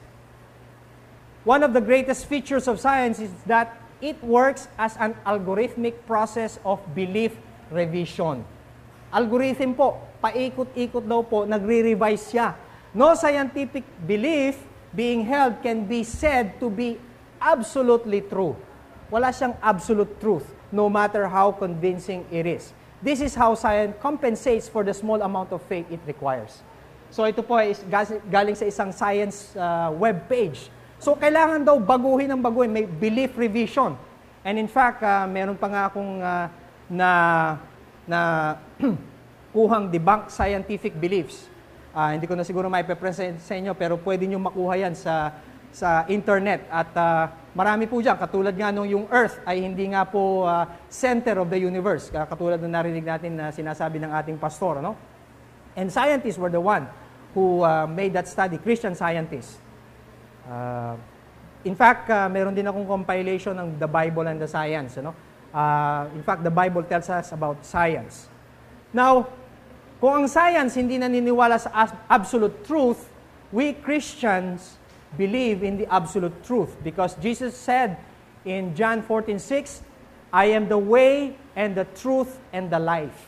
B: One of the greatest features of science is that it works as an algorithmic process of belief revision. Algorithm po, paikot-ikot daw po, nagre-revise siya. No scientific belief being held can be said to be absolutely true. Wala siyang absolute truth, no matter how convincing it is. This is how science compensates for the small amount of faith it requires. So ito po ay galing sa isang science uh, web page. So kailangan daw baguhin ng baguhin, may belief revision. And in fact, uh, meron pa nga akong uh, na na kuhang debunk scientific beliefs. Uh, hindi ko na siguro maipe-present sa inyo, pero pwede nyo makuha yan sa sa internet. At uh, marami po dyan, katulad nga nung yung Earth ay hindi nga po uh, center of the universe. Katulad na narinig natin na sinasabi ng ating pastor. Ano? And scientists were the one who uh, made that study, Christian scientists. Uh, in fact, uh, meron din akong compilation ng The Bible and the Science. Ano? Uh, in fact, the Bible tells us about science. Now, kung ang science hindi naniniwala sa absolute truth, we Christians believe in the absolute truth because Jesus said in John fourteen six, I am the way and the truth and the life.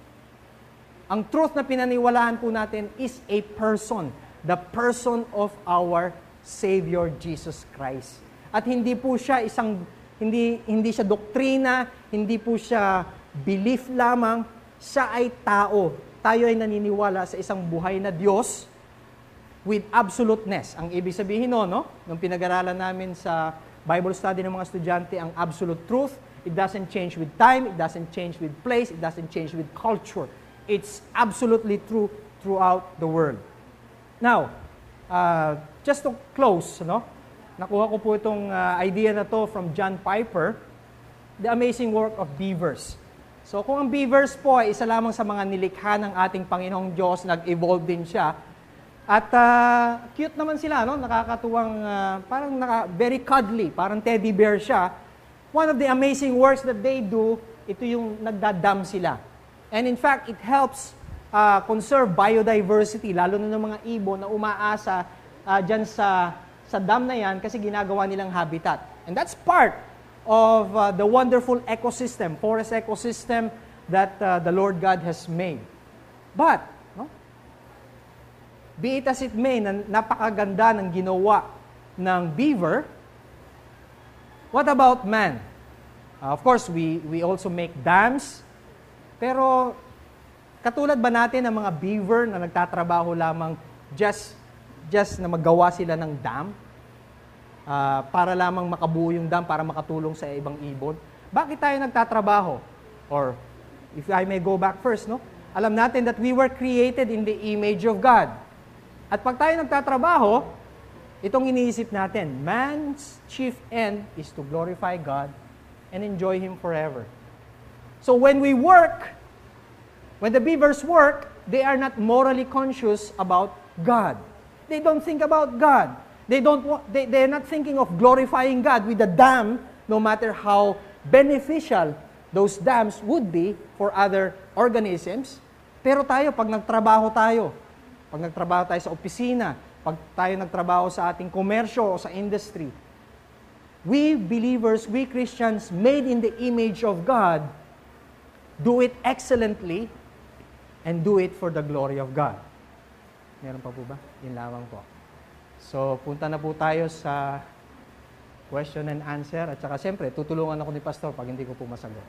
B: Ang truth na pinaniwalaan po natin is a person, the person of our Savior Jesus Christ. At hindi po siya isang hindi hindi siya doktrina, hindi po siya belief lamang, siya ay tao. Tayo ay naniniwala sa isang buhay na Diyos with absoluteness. Ang ibig sabihin no, no, nung pinag-aralan namin sa Bible study ng mga estudyante, ang absolute truth, it doesn't change with time, it doesn't change with place, it doesn't change with culture. It's absolutely true throughout the world. Now, uh, just to close, no? Nakuha ko po itong uh, idea na to from John Piper, The Amazing Work of Beavers. So kung ang beavers po ay isa lamang sa mga nilikha ng ating Panginoong Diyos, nag-evolve din siya. At uh, cute naman sila, no? Nakakatuwang, uh, parang naka, very cuddly, parang teddy bear siya. One of the amazing works that they do, ito yung nagdadam sila. And in fact, it helps uh, conserve biodiversity, lalo na ng mga ibon na umaasa uh, dyan sa, sa dam na yan kasi ginagawa nilang habitat. And that's part of uh, the wonderful ecosystem, forest ecosystem that uh, the Lord God has made. But, no, be it as it may, na napakaganda ng ginawa ng beaver, what about man? Uh, of course, we, we also make dams, pero katulad ba natin ng mga beaver na nagtatrabaho lamang just, just na magawa sila ng dam? Uh, para lamang makabuo yung dam, para makatulong sa ibang ibon. Bakit tayo nagtatrabaho? Or, if I may go back first, no? Alam natin that we were created in the image of God. At pag tayo nagtatrabaho, itong iniisip natin, man's chief end is to glorify God and enjoy Him forever. So when we work, when the beavers work, they are not morally conscious about God. They don't think about God. They don't want, they, they're not thinking of glorifying God with the dam, no matter how beneficial those dams would be for other organisms. Pero tayo, pag nagtrabaho tayo, pag nagtrabaho tayo sa opisina, pag tayo nagtrabaho sa ating komersyo o sa industry, we believers, we Christians, made in the image of God, do it excellently and do it for the glory of God. Meron pa po ba? Yun lamang po. So, punta na po tayo sa question and answer. At saka, siyempre, tutulungan ako ni Pastor pag hindi ko po masagot.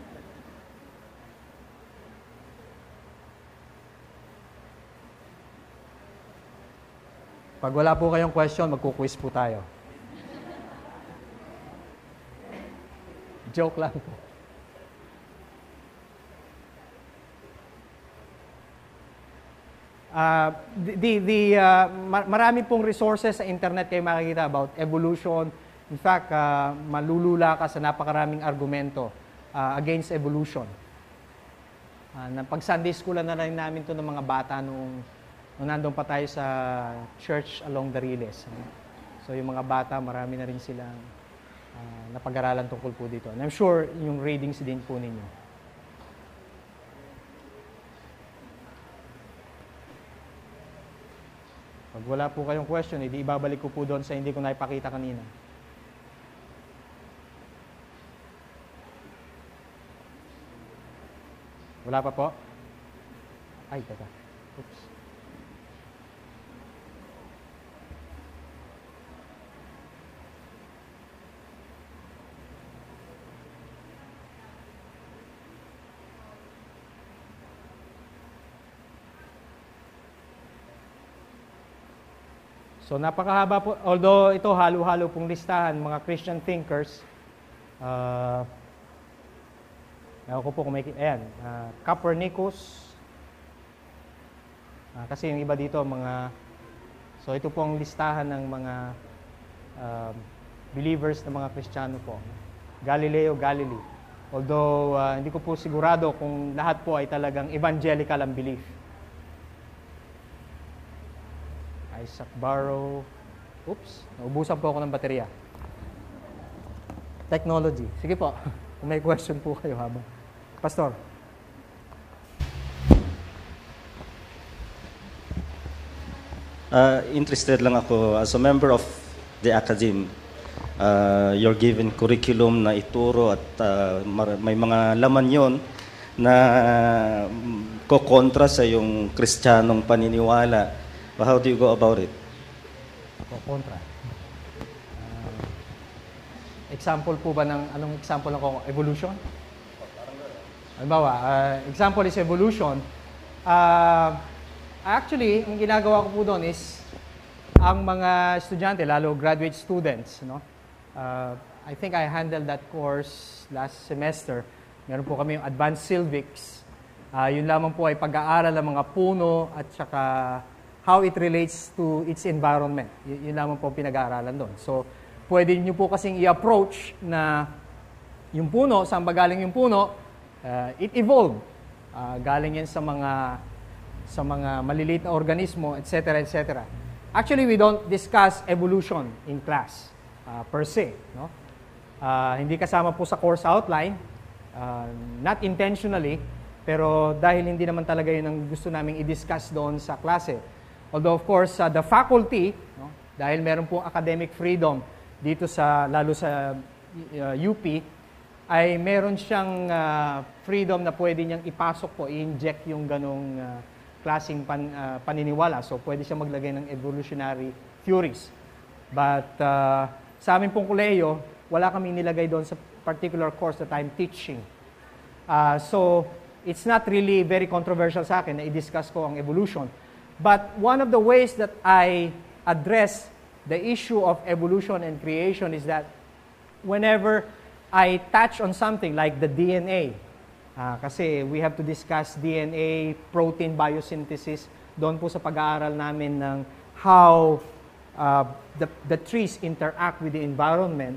B: Pag wala po kayong question, magkuquiz po tayo. Joke lang po. Uh, the, the, uh, marami pong resources sa internet kayo makikita about evolution. In fact, uh, malulula ka sa napakaraming argumento uh, against evolution. Uh, na pag Sunday school na rin namin to ng mga bata noong, noong nandun pa tayo sa church along the Riles. So yung mga bata, marami na rin silang uh, napag-aralan tungkol po dito. And I'm sure yung readings din po ninyo. Pag wala po kayong question, hindi ibabalik ko po doon sa hindi ko naipakita kanina. Wala pa po? Ay, teka. Oops. So napakahaba po, although ito halo-halo pong listahan, mga Christian thinkers, uh, ako po kung may, ayan, uh, Copernicus, uh, kasi yung iba dito, mga, so ito po ang listahan ng mga uh, believers na mga Kristiyano po. Galileo Galilei. Although uh, hindi ko po sigurado kung lahat po ay talagang evangelical ang belief. Isaac Barrow. Oops, naubusan po ako ng baterya. Technology. Sige po, kung may question po kayo habang. Pastor.
A: Uh, interested lang ako as a member of the academe. uh, you're given curriculum na ituro at uh, mar- may mga laman yon na um, kokontra sa yung Kristiyanong paniniwala. But how do you go about it?
B: Kontra. Uh, example po ba ng, anong example ng evolution? Halimbawa, uh, example is evolution. Uh, actually, ang ginagawa ko po doon is, ang mga estudyante, lalo graduate students, no? Uh, I think I handled that course last semester. Meron po kami yung Advanced Silvics. Uh, yun lamang po ay pag-aaral ng mga puno at saka how it relates to its environment. Y- yun lamang po pinag-aaralan doon. So, pwede nyo po kasing i-approach na yung puno, saan ba galing yung puno, uh, it evolved. Uh, galing yan sa mga sa mga maliliit na organismo, et cetera, et cetera. Actually, we don't discuss evolution in class uh, per se. No? Uh, hindi kasama po sa course outline, uh, not intentionally, pero dahil hindi naman talaga yun ang gusto naming i-discuss doon sa klase. Although, of course, uh, the faculty, no, dahil meron pong academic freedom dito sa, lalo sa uh, U P, ay meron siyang uh, freedom na pwede niyang ipasok po, i-inject yung ganong uh, klaseng pan, uh, paniniwala. So, pwede siya maglagay ng evolutionary theories. But uh, sa amin pong kolehiyo, wala kami nilagay doon sa particular course that I'm teaching. Uh, so, it's not really very controversial sa akin na i-discuss ko ang evolution. But one of the ways that I address the issue of evolution and creation is that whenever I touch on something like the D N A, uh, kasi we have to discuss D N A, protein biosynthesis, doon po sa pag-aaral namin ng how uh, the, the trees interact with the environment,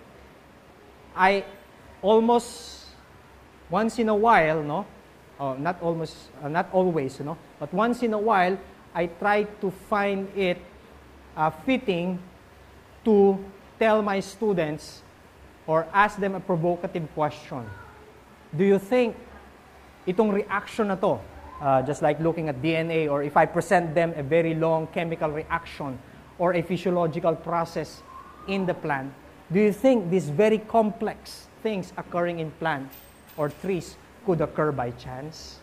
B: I almost once in a while, no, oh, not almost, uh, not always, no, but once in a while, I try to find it uh, fitting to tell my students or ask them a provocative question. Do you think itong reaction na to, uh, just like looking at D N A, or if I present them a very long chemical reaction or a physiological process in the plant, do you think these very complex things occurring in plants or trees could occur by chance?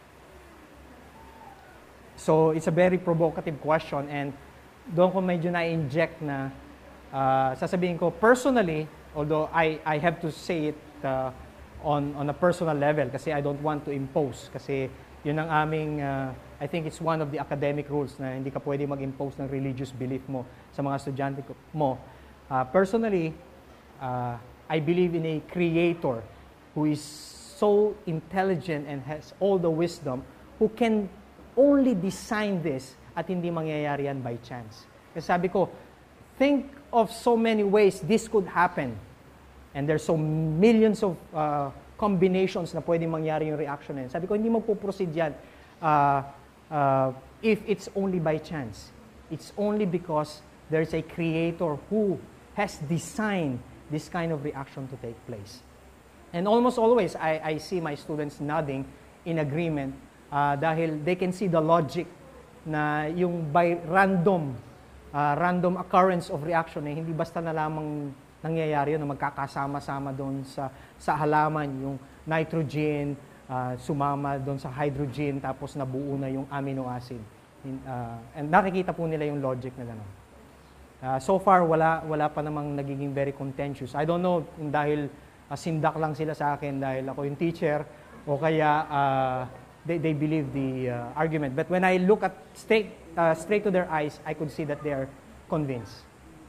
B: So, it's a very provocative question, and doon ko medyo na-inject na uh, sasabihin ko, personally, although I, I have to say it uh, on, on a personal level kasi I don't want to impose, kasi yun ang aming, uh, I think it's one of the academic rules na hindi ka pwede mag-impose ng religious belief mo sa mga estudyante mo. Uh, personally, uh, I believe in a creator who is so intelligent and has all the wisdom, who can only design this at hindi mangyayari yan by chance. Kasi sabi ko, think of so many ways this could happen. And there's so millions of uh, combinations na pwedeng mangyari yung reaction na yan. Sabi ko, hindi magpo-proceed yan uh, uh, if it's only by chance. It's only because there's a creator who has designed this kind of reaction to take place. And almost always, I, I see my students nodding in agreement uh, dahil they can see the logic na yung by random, uh, random occurrence of reaction, eh, hindi basta na lamang nangyayari yun na magkakasama-sama doon sa, sa halaman, yung nitrogen, uh, sumama doon sa hydrogen, tapos nabuo na yung amino acid. Uh, and nakikita po nila yung logic na gano'n. Uh, so far, wala, wala pa namang nagiging very contentious. I don't know kung dahil uh, sindak lang sila sa akin dahil ako yung teacher o kaya uh, they, they believe the uh, argument. But when I look at straight, uh, straight to their eyes, I could see that they are convinced.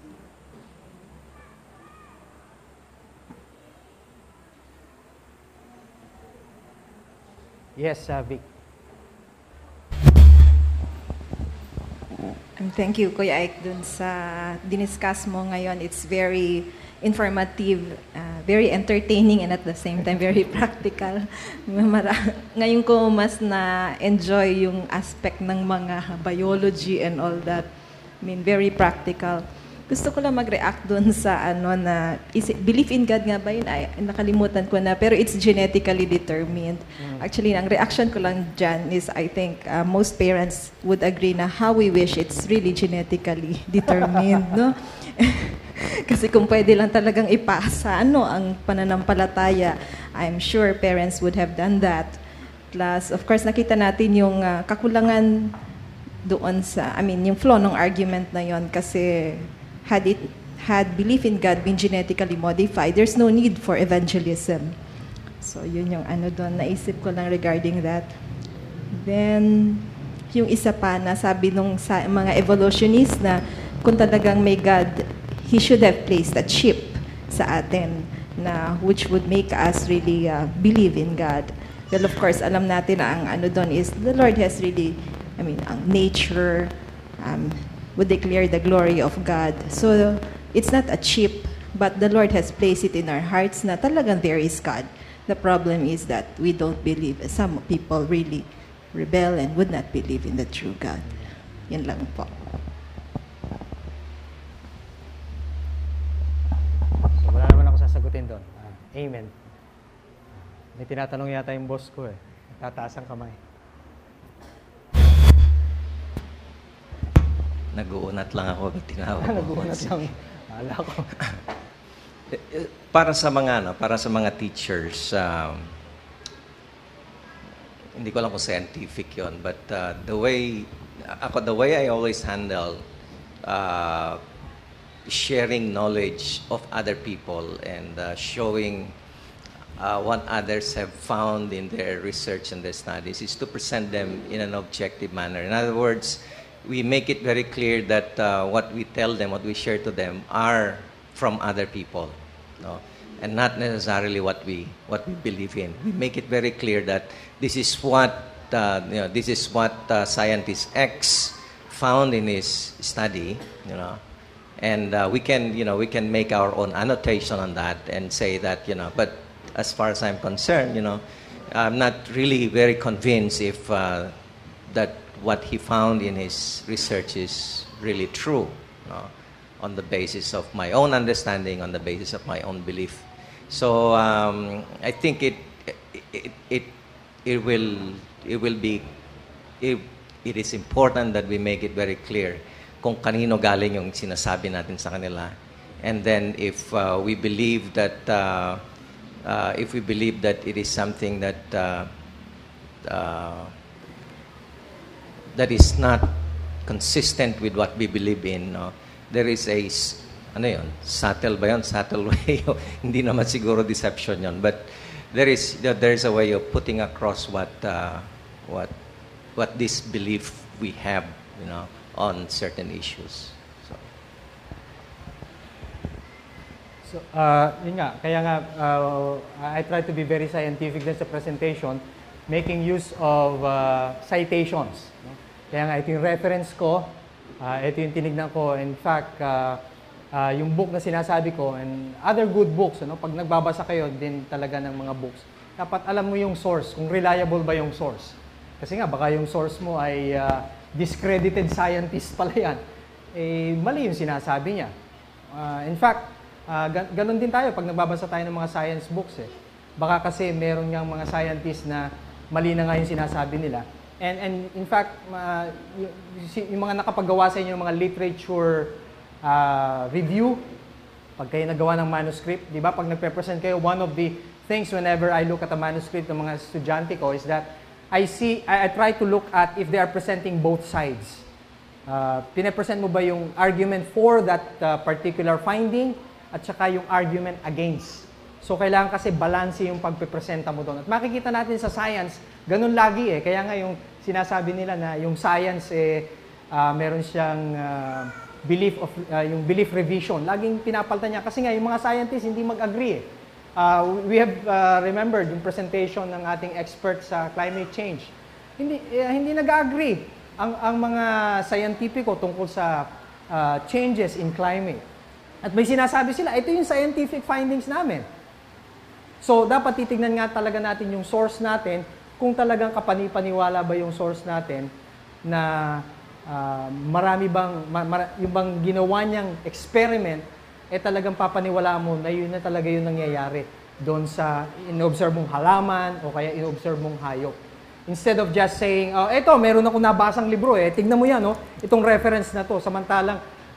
B: Yes, uh, Vic.
E: Um, thank you, Kuya Ike, dun sa diniscuss mo ngayon. It's very informative, uh, very entertaining, and at the same time, very practical. Mara- ngayon ko mas na-enjoy yung aspect ng mga biology and all that. I mean, very practical. Gusto ko lang mag-react dun sa ano na, is it, belief in God nga ba yun? Ay, nakalimutan ko na, pero it's genetically determined. Mm. Actually, ang reaction ko lang dyan is, I think, uh, most parents would agree na how we wish it's really genetically determined, no? Kasi kung pwede lang talagang ipasa ano ang pananampalataya, I'm sure parents would have done that. Plus, of course, nakita natin yung uh, kakulangan doon sa, I mean, yung flaw ng argument na yon kasi had it, had belief in God been genetically modified, there's no need for evangelism. So, yun yung ano doon, naisip ko lang regarding that. Then, yung isa pa na sabi nung sa mga evolutionists na kung talagang may God, He should have placed a chip sa atin na which would make us really uh, believe in God. Well, of course, alam natin na ang ano doon is the Lord has really, I mean, ang nature um, would declare the glory of God. So, it's not a chip, but the Lord has placed it in our hearts na talagang there is God. The problem is that we don't believe. Some people really rebel and would not believe in the true God. Yan lang po.
B: So, wala naman ako sasagutin doon. Ah, amen. May tinatanong yata yung boss ko eh. Tataas ang kamay.
F: Nag-uunat lang ako. Tinawag ko.
B: Nag-uunat lang. Wala ko.
F: Para sa mga ano, para sa mga teachers, um, hindi ko alam kung scientific yon, but uh, the way ako the way I always handle uh, sharing knowledge of other people and uh, showing uh, what others have found in their research and their studies is to present them in an objective manner. In other words, we make it very clear that uh, what we tell them, what we share to them, are from other people, no, and not necessarily what we what we believe in. We make it very clear that this is what uh, you know. This is what uh, scientist X found in his study, you know, and uh, we can you know we can make our own annotation on that and say that you know. But as far as I'm concerned, you know, I'm not really very convinced if uh, that what he found in his research is really true. You know, on the basis of my own understanding, on the basis of my own belief. So um, I think it it it it will it will be it, it is important that we make it very clear kung kanino galing yung sinasabi natin sa kanila. And then if uh, we believe that uh, uh, if we believe that it is something that uh, uh, that is not consistent with what we believe in, no? There is a, ano yun, subtle ba yun? Subtle way. Hindi naman siguro deception yun. But there is there is a way of putting across what uh, what what this belief we have, you know, on certain issues. So,
B: so uh, yun nga, kaya nga, uh, I try to be very scientific din sa presentation, making use of uh, citations. No? Kaya nga, ito yung reference ko. Uh, ito yung tinignan ko. In fact, uh, uh, yung book na sinasabi ko and other good books, ano, pag nagbabasa kayo din talaga ng mga books, dapat alam mo yung source, kung reliable ba yung source. Kasi nga, baka yung source mo ay uh, discredited scientist pala yan. Eh, mali yung sinasabi niya. Uh, in fact, uh, gan- ganun din tayo pag nagbabasa tayo ng mga science books. Eh. Baka kasi meron niyang mga scientists na mali na nga yung sinasabi nila. And and in fact, uh, yung, yung mga nakapagawa sa inyo ng mga literature uh, review, pag kayo nagawa ng manuscript, di ba? Pag nagpe-present kayo, one of the things whenever I look at a manuscript ng mga estudyante ko is that I see, I, I try to look at if they are presenting both sides. Uh, pine-present mo ba yung argument for that uh, particular finding at saka yung argument against. So, kailangan kasi balance yung pagpipresenta mo doon. At makikita natin sa science, ganun lagi eh. Kaya nga yung sinasabi nila na yung science, eh, uh, meron siyang uh, belief of, uh, yung belief revision. Laging pinapalitan niya. Kasi nga, yung mga scientists hindi mag-agree eh. Uh, we have uh, remembered yung presentation ng ating expert sa climate change. Hindi, uh, hindi nag-agree ang, ang mga scientifico tungkol sa uh, changes in climate. At may sinasabi sila, ito yung scientific findings namin. So, dapat titignan nga talaga natin yung source natin, kung talagang kapani-paniwala ba yung source natin na uh, marami bang, ma, ma, yung bang ginawa niyang experiment, eh talagang papaniwala mo na yun na talaga yung nangyayari doon sa in-observe mong halaman o kaya in-observe mong hayop. Instead of just saying, oh, eto, meron ako nabasang libro eh, tignan mo yan, no? Itong reference na to. Samantalang,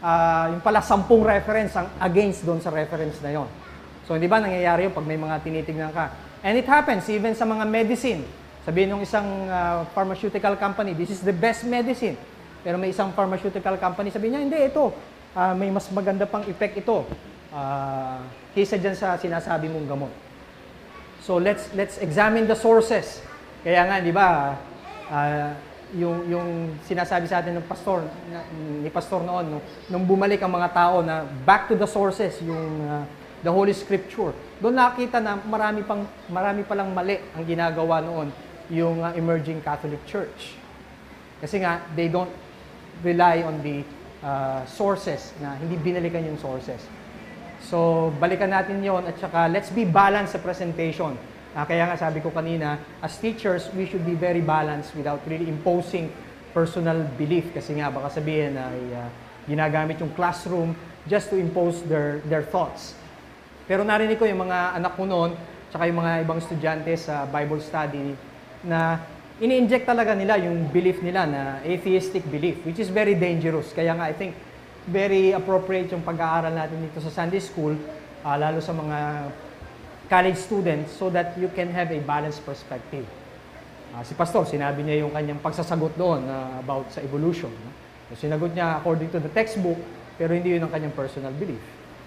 B: uh, yung pala sampung reference ang against doon sa reference na yon. So, hindi ba nangyayari yun pag may mga tinitignan ka? And it happens even sa mga medicine. Sabihin ng isang uh, pharmaceutical company, this is the best medicine. Pero may isang pharmaceutical company, sabihin niya, hindi, ito, uh, may mas maganda pang effect ito. Uh, kaysa dyan sa sinasabi mong gamot. So, let's let's examine the sources. Kaya nga, di ba, uh, yung, yung sinasabi sa atin ng pastor, ni pastor noon, no, nung bumalik ang mga tao na back to the sources, yung uh, the Holy Scripture, doon nakita na marami pang marami palang mali ang ginagawa noon yung uh, emerging Catholic Church. Kasi nga, they don't rely on the uh, sources, na hindi binalikan yung sources. So, balikan natin yon at saka let's be balanced sa presentation. Uh, kaya nga sabi ko kanina, as teachers, we should be very balanced without really imposing personal belief. Kasi nga, baka sabihin na uh, ginagamit yung classroom just to impose their their thoughts. Pero narinig ko yung mga anak ko noon, tsaka yung mga ibang estudyante sa Bible study, na ini-inject talaga nila yung belief nila na atheistic belief, which is very dangerous. Kaya nga, I think, very appropriate yung pag-aaral natin dito sa Sunday School, uh, lalo sa mga college students, so that you can have a balanced perspective. Uh, si Pastor, sinabi niya yung kanyang pagsasagot doon uh, about sa evolution. No? So, sinagot niya according to the textbook, pero hindi yun ang kanyang personal belief.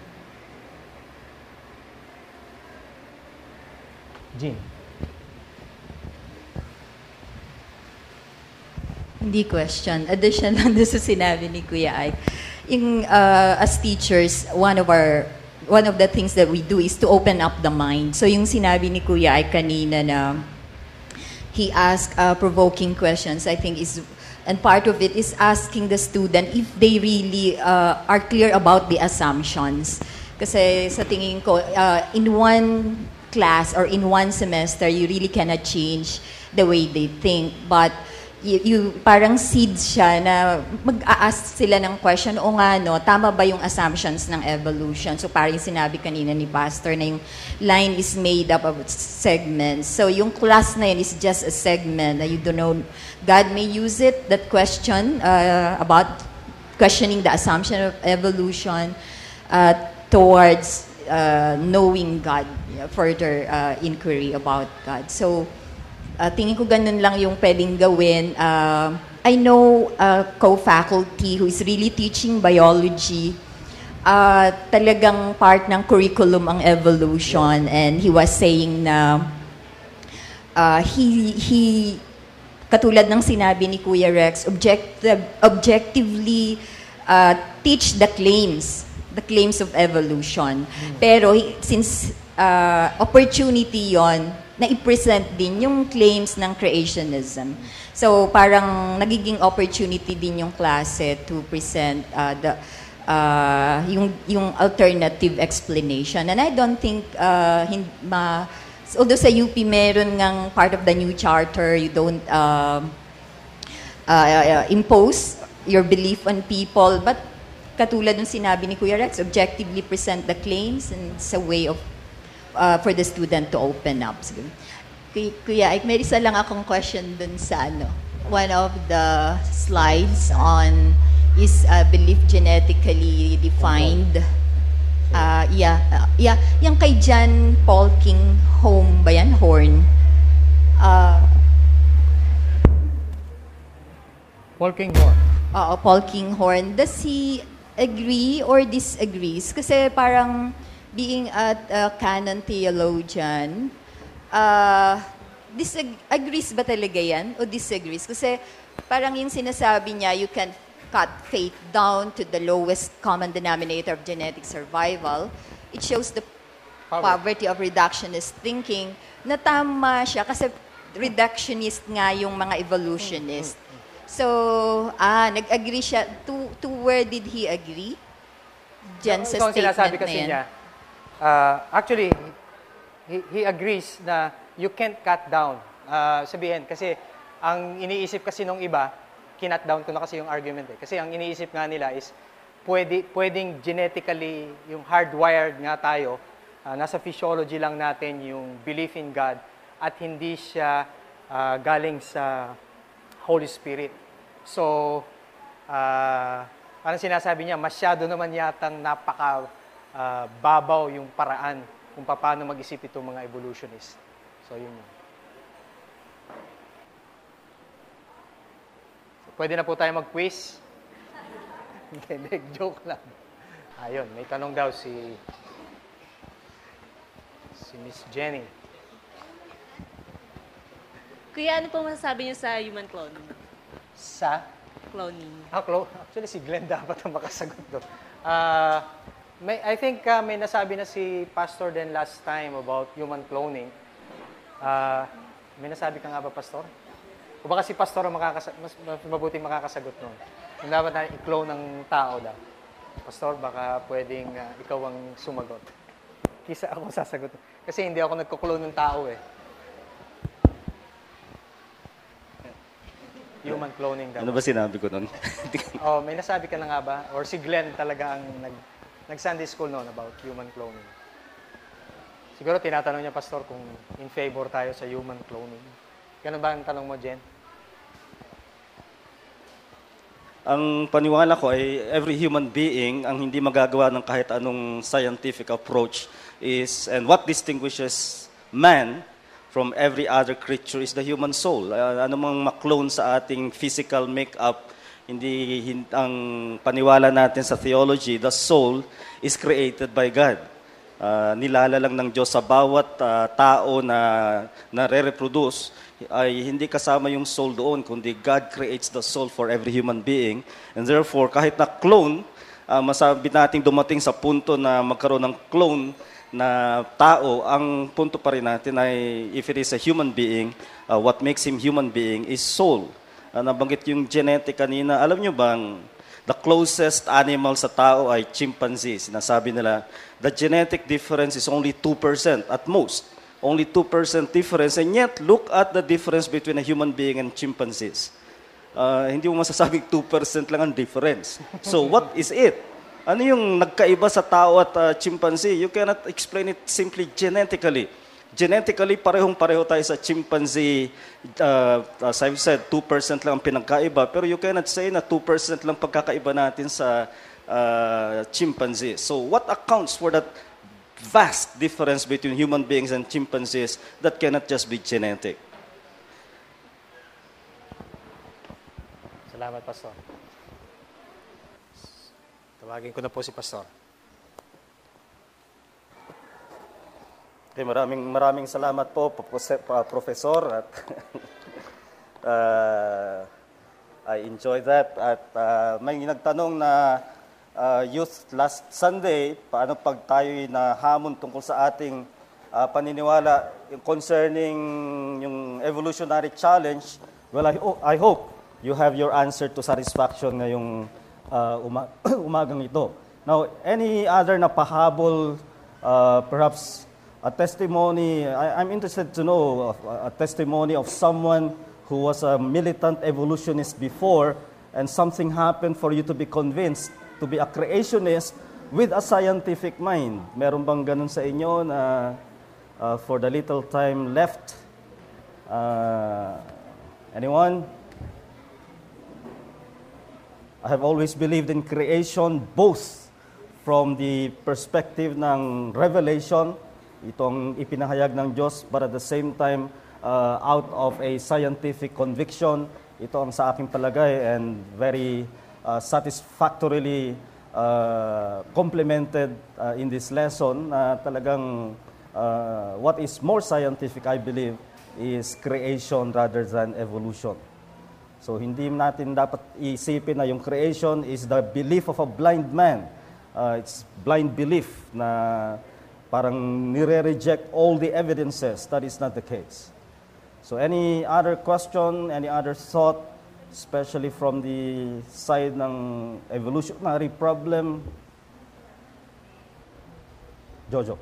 B: Jean.
G: Hindi question. Addition lang doon sa sinabi ni Kuya Ike. Yung, uh, as teachers, one of our one of the things that we do is to open up the mind. So yung sinabi ni Kuya Ike kanina na he asked uh, provoking questions, I think is, and part of it is asking the student if they really uh, are clear about the assumptions. Kasi sa tingin ko, uh, in one class or in one semester, you really cannot change the way they think. But You, you, parang seeds siya na mag-a-ask sila ng question, o nga, no, tama ba yung assumptions ng evolution? So parang sinabi kanina ni Pastor na yung line is made up of segments. So yung class na yun is just a segment na you don't know. God may use it, that question uh, about questioning the assumption of evolution uh, towards uh, knowing God, further uh, inquiry about God. So, Uh, tingin ko ganun lang yung pwedeng gawin. Uh, I know a co-faculty who is really teaching biology. Uh, talagang part ng curriculum ang evolution. And he was saying na uh, he, he, katulad ng sinabi ni Kuya Rex, objective, objectively uh, teach the claims, the claims of evolution. Hmm. Pero since uh, opportunity yon, na i-present din yung claims ng creationism. So, parang nagiging opportunity din yung klase to present uh, the uh, yung yung alternative explanation. And I don't think uh, hin- ma although sa U P meron ngang part of the new charter, you don't uh, uh, uh, impose your belief on people, but katulad ng sinabi ni Kuya Rex, objectively present the claims and it's a way of Uh, for the student to open up. Kuya, may isa lang akong question dun sa ano. One of the slides on is uh, belief genetically defined. Uh, yeah, uh, yeah. Yung kay John Paul King Home ba yan? Horn. Uh,
B: Paul King Horn.
G: Oo, Paul King Horn. Does he agree or disagrees? Kasi parang being a, a canon theologian, uh, disagrees ba talaga yan? O disagrees? Kasi parang yung sinasabi niya, you can cut faith down to the lowest common denominator of genetic survival. It shows the poverty of reductionist thinking na tama siya kasi reductionist nga yung mga evolutionist. So, ah, nag-agree siya. To, to where did he agree? Diyan sa statement na yan. Niya,
B: Uh, actually, he, he agrees na you can't cut down. Uh, sabihin, kasi ang iniisip kasi nung iba, kinut down ko na kasi yung argument eh. Kasi ang iniisip nga nila is, pwede, pwedeng genetically, yung hardwired nga tayo, uh, nasa physiology lang natin yung belief in God, at hindi siya uh, galing sa Holy Spirit. So, uh, Parang sinasabi niya, masyado naman yatang napaka ah, babaw yung paraan kung paano mag-isip itong mga evolutionists. So, yun yun. So, pwede na po tayo mag-quiz? Hindi, hindi, joke lang. Ayun, may tanong daw si si Miss Jenny.
H: Kuya, ano po masasabi niyo sa human cloning?
B: Sa?
H: Cloning.
B: Ah, clo- Actually, si Glenn dapat ang makasagot doon. Ah, may, I think uh, may nasabi na si Pastor din last time about human cloning. Ah, may nasabi ka nga ba, Pastor? O baka si Pastor ang makakasa- mas, mas mabuting makakasagot noon. Kung dapat na i-clone ng tao daw. Pastor, baka pwedeng uh, ikaw ang sumagot. Kisa ako sasagot. Kasi hindi ako nagko-clone ng tao eh. Human cloning daw.
A: Ano ba sinabi ko nun?
B: Oh, may nasabi ka na nga ba? Or si Glenn talaga ang nag, nag-Sunday school noon about human cloning. Siguro tinatanong niya, Pastor, kung in favor tayo sa human cloning. Ganun ba ang tanong mo, Jen?
A: Ang paniwala ko ay every human being ang hindi magagawa ng kahit anong scientific approach is, and what distinguishes man from every other creature is the human soul. Uh, ano mang maklone sa ating physical makeup, hindi hin- ang paniwala natin sa theology, the soul is created by God. Uh, nilala lang ng Diyos sa bawat uh, tao na nare-reproduce ay hindi kasama yung soul doon, kundi God creates the soul for every human being. And therefore, kahit na clone, uh, masabi natin dumating sa punto na magkaroon ng clone na tao, ang punto pa rin natin ay if it is a human being, uh, what makes him human being is soul. Uh, nabanggit yung genetic kanina. Alam nyo bang the closest animal sa tao ay chimpanzee? Sinasabi nila, the genetic difference is only two percent at most. Only two percent difference. And yet, look at the difference between a human being and chimpanzees. Uh, hindi mo masasabing two percent lang ang difference. So what is it? Ano yung nagkaiba sa tao at uh, chimpanzee? You cannot explain it simply genetically. Genetically, parehong-pareho tayo sa chimpanzee. Uh, as I've said, two percent lang ang pinagkaiba. Pero you cannot say na two percent lang pagkakaiba natin sa uh, chimpanzee. So what accounts for that vast difference between human beings and chimpanzees that cannot just be genetic?
B: Salamat, Pastor. Tawagin ko na po si Pastor.
A: Okay, maraming maraming salamat po, Professor. At uh, I enjoy that. At uh, may nagtanong na uh, youth last Sunday, paano pag tayo'y nahamon tungkol sa ating uh, paniniwala concerning yung evolutionary challenge. Well, I, ho- I hope you have your answer to satisfaction ngayong uh, uma- umagang ito. Now, any other na pahabol, uh, perhaps a testimony, I, I'm interested to know a, a testimony of someone who was a militant evolutionist before and something happened for you to be convinced to be a creationist with a scientific mind. Meron bang ganun sa inyo na uh, for the little time left? Uh, anyone? I have always believed in creation both from the perspective ng revelation, itong ipinahayag ng Diyos, but at the same time, uh, out of a scientific conviction. Ito ang sa aking palagay and very uh, satisfactorily uh, complemented uh, in this lesson na uh, talagang uh, what is more scientific, I believe, is creation rather than evolution. So hindi natin dapat isipin na yung creation is the belief of a blind man. Uh, it's blind belief na parang nire-reject all the evidences. That is not the case. So any other question, any other thought, especially from the side ng evolutionary problem? Jojo.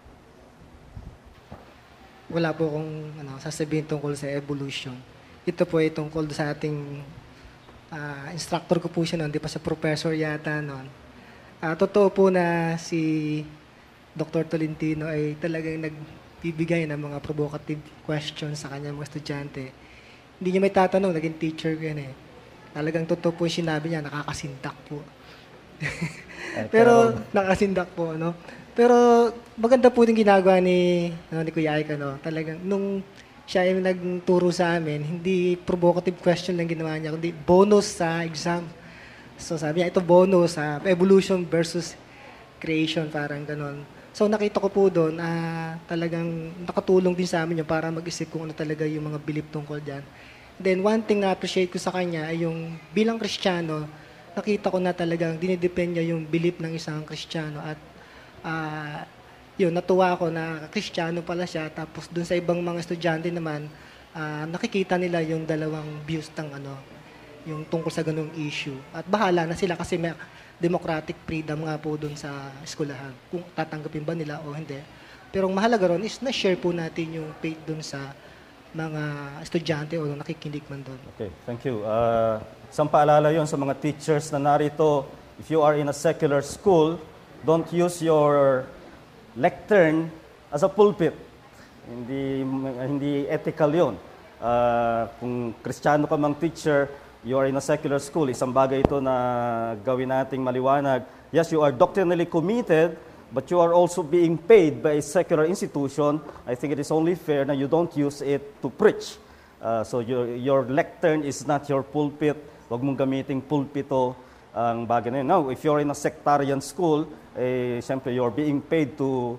I: Wala po akong ano, sasabihin tungkol sa evolution. Ito po ay tungkol sa ating uh, instructor ko po siya noon, di pa sa professor yata noon. Uh, totoo po na si Doctor Tolentino ay talagang nagbibigay ng mga provocative questions sa kanyang mga estudyante. Hindi niya may tatanong, naging teacher ko yan eh. Talagang totoo po yung sinabi niya, nakakasintak po.
A: Eh,
I: Pero nakasindak po, ano. Pero maganda po yung ginagawa ni, ano, ni Kuya Ike, ano. Talagang nung siya yung nagturo sa amin, hindi provocative question lang ginawa niya, kundi bonus sa exam. So sabi niya, ito bonus sa evolution versus creation, parang ganon. So nakita ko po doon, ah, talagang nakatulong din sa amin yun para mag-isip kung ano talaga yung mga belief tungkol dyan. Then one thing na appreciate ko sa kanya ay yung bilang Kristiyano, nakita ko na talagang dinidepend niya yung belief ng isang Kristiyano at ah, yun, natuwa ako na Kristiyano pala siya. Tapos dun sa ibang mga estudyante naman, ah, nakikita nila yung dalawang views ng ano, yung tungkol sa ganung issue. At bahala na sila kasi may democratic freedom nga po dun sa eskwelahan. Kung tatanggapin ba nila o hindi. Pero ang mahalaga ron is na-share po natin yung faith dun sa mga estudyante o nakikinig man doon.
A: Okay, thank you. Uh, isang paalala yun sa mga teachers na narito, if you are in a secular school, don't use your lectern as a pulpit. Hindi hindi ethical yun. Uh, kung Kristiyano ka mang teacher, you are in a secular school, isang bagay ito na gawin nating maliwanag. Yes, you are doctrinally committed, but you are also being paid by a secular institution. I think it is only fair na you don't use it to preach. Uh, so your, your lectern is not your pulpit. Huwag mong gamiting pulpito ang bagay na yun. Now, if you're in a sectarian school, eh, siyempre you're being paid to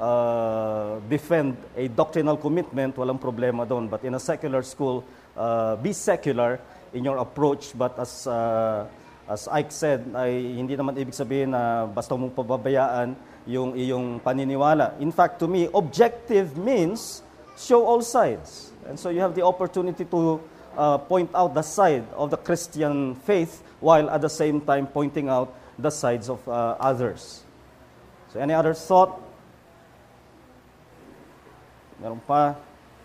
A: uh, defend a doctrinal commitment, walang problema doon. But in a secular school, uh, be secular in your approach, but as uh, as Ike said, ay hindi naman ibig sabihin na basta mong pababayaan yung iyong paniniwala. In fact, to me, objective means show all sides. And so you have the opportunity to uh, point out the side of the Christian faith while at the same time pointing out the sides of uh, others. So any other thought? Meron pa?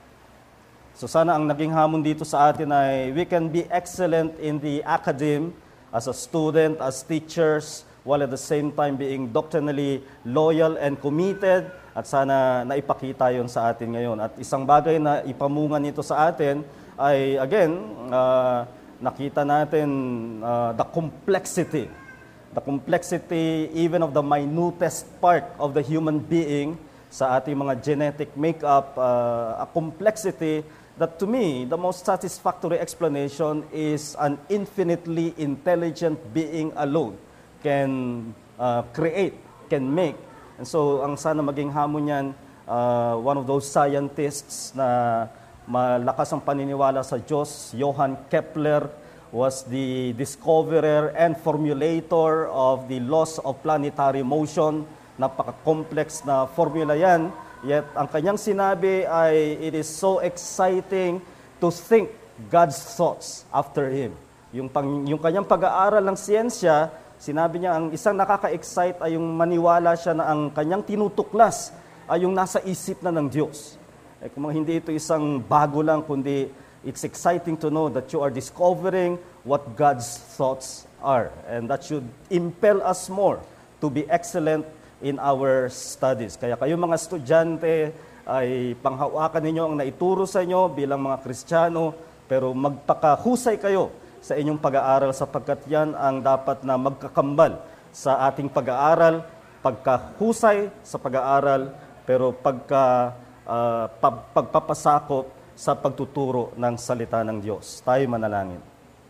A: So sana ang naging hamon dito sa atin ay we can be excellent in the academe as a student, as teachers, while at the same time being doctrinally loyal and committed. At sana naipakita yon sa atin ngayon. At isang bagay na ipamunga nito sa atin ay, again, uh, nakita natin uh, the complexity. The complexity even of the minutest part of the human being sa ating mga genetic makeup, uh, a complexity that to me, the most satisfactory explanation is an infinitely intelligent being alone can uh, create, can make. And so, ang sana maging hamon yan, uh, one of those scientists na malakas ang paniniwala sa Diyos, Johann Kepler, was the discoverer and formulator of the laws of planetary motion. Napaka-complex na formula yan. Yet, ang kanyang sinabi ay, it is so exciting to think God's thoughts after Him. Yung, pang, yung kanyang pag-aaral ng siyensya, sinabi niya, ang isang nakaka-excite ay yung maniwala siya na ang kanyang tinutuklas ay yung nasa isip na ng Diyos. Eh, kung hindi ito isang bago lang, kundi it's exciting to know that you are discovering what God's thoughts are. And that should impel us more to be excellent in our studies. Kaya kayo mga estudyante ay panghawakan ninyo ang naituro sa inyo bilang mga Kristiyano, pero magpakahusay kayo sa inyong pag-aaral sapagkat yan ang dapat na magkakambal sa ating pag-aaral, pagkahusay sa pag-aaral, pero pagka, uh, pag, pagpapasakop sa pagtuturo ng salita ng Diyos. Tayo manalangin.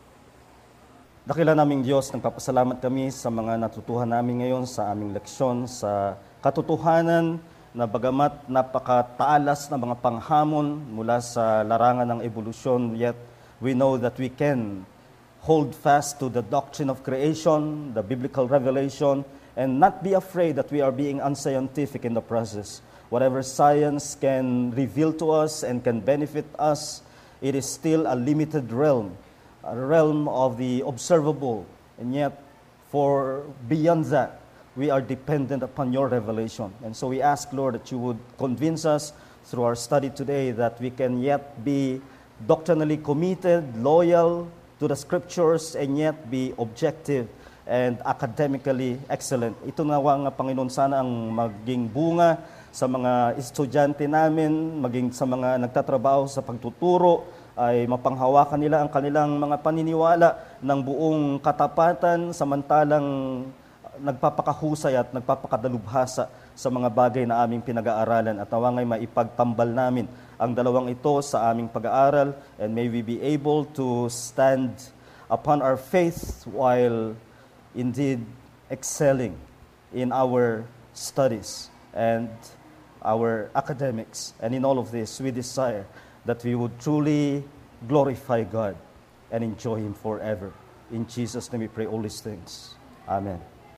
A: Dakila naming Diyos, nagpapasalamat kami sa mga natutuhan namin ngayon sa aming leksyon, sa katotohanan na bagamat napakatalas na mga panghamon mula sa larangan ng evolusyon, yet we know that we can hold fast to the doctrine of creation, the biblical revelation, and not be afraid that we are being unscientific in the process. Whatever science can reveal to us and can benefit us, it is still a limited realm. A realm of the observable, and yet for beyond that, we are dependent upon your revelation. And so we ask, Lord, that you would convince us through our study today that we can yet be doctrinally committed, loyal to the scriptures, and yet be objective and academically excellent. Ito nawa nga, Panginoon, sana ang maging bunga sa mga estudyante namin, maging sa mga nagtatrabaho sa pagtuturo, ay mapanghawakan nila ang kanilang mga paniniwala ng buong katapatan, samantalang nagpapakahusay at nagpapakadalubhasa sa mga bagay na aming pinag-aaralan at nawangay maipagtambal namin ang dalawang ito sa aming pag-aaral, and may we be able to stand upon our faith while indeed excelling in our studies and our academics. And in all of this, we desire that we would truly glorify God and enjoy Him forever. In Jesus' name we pray all these things. Amen.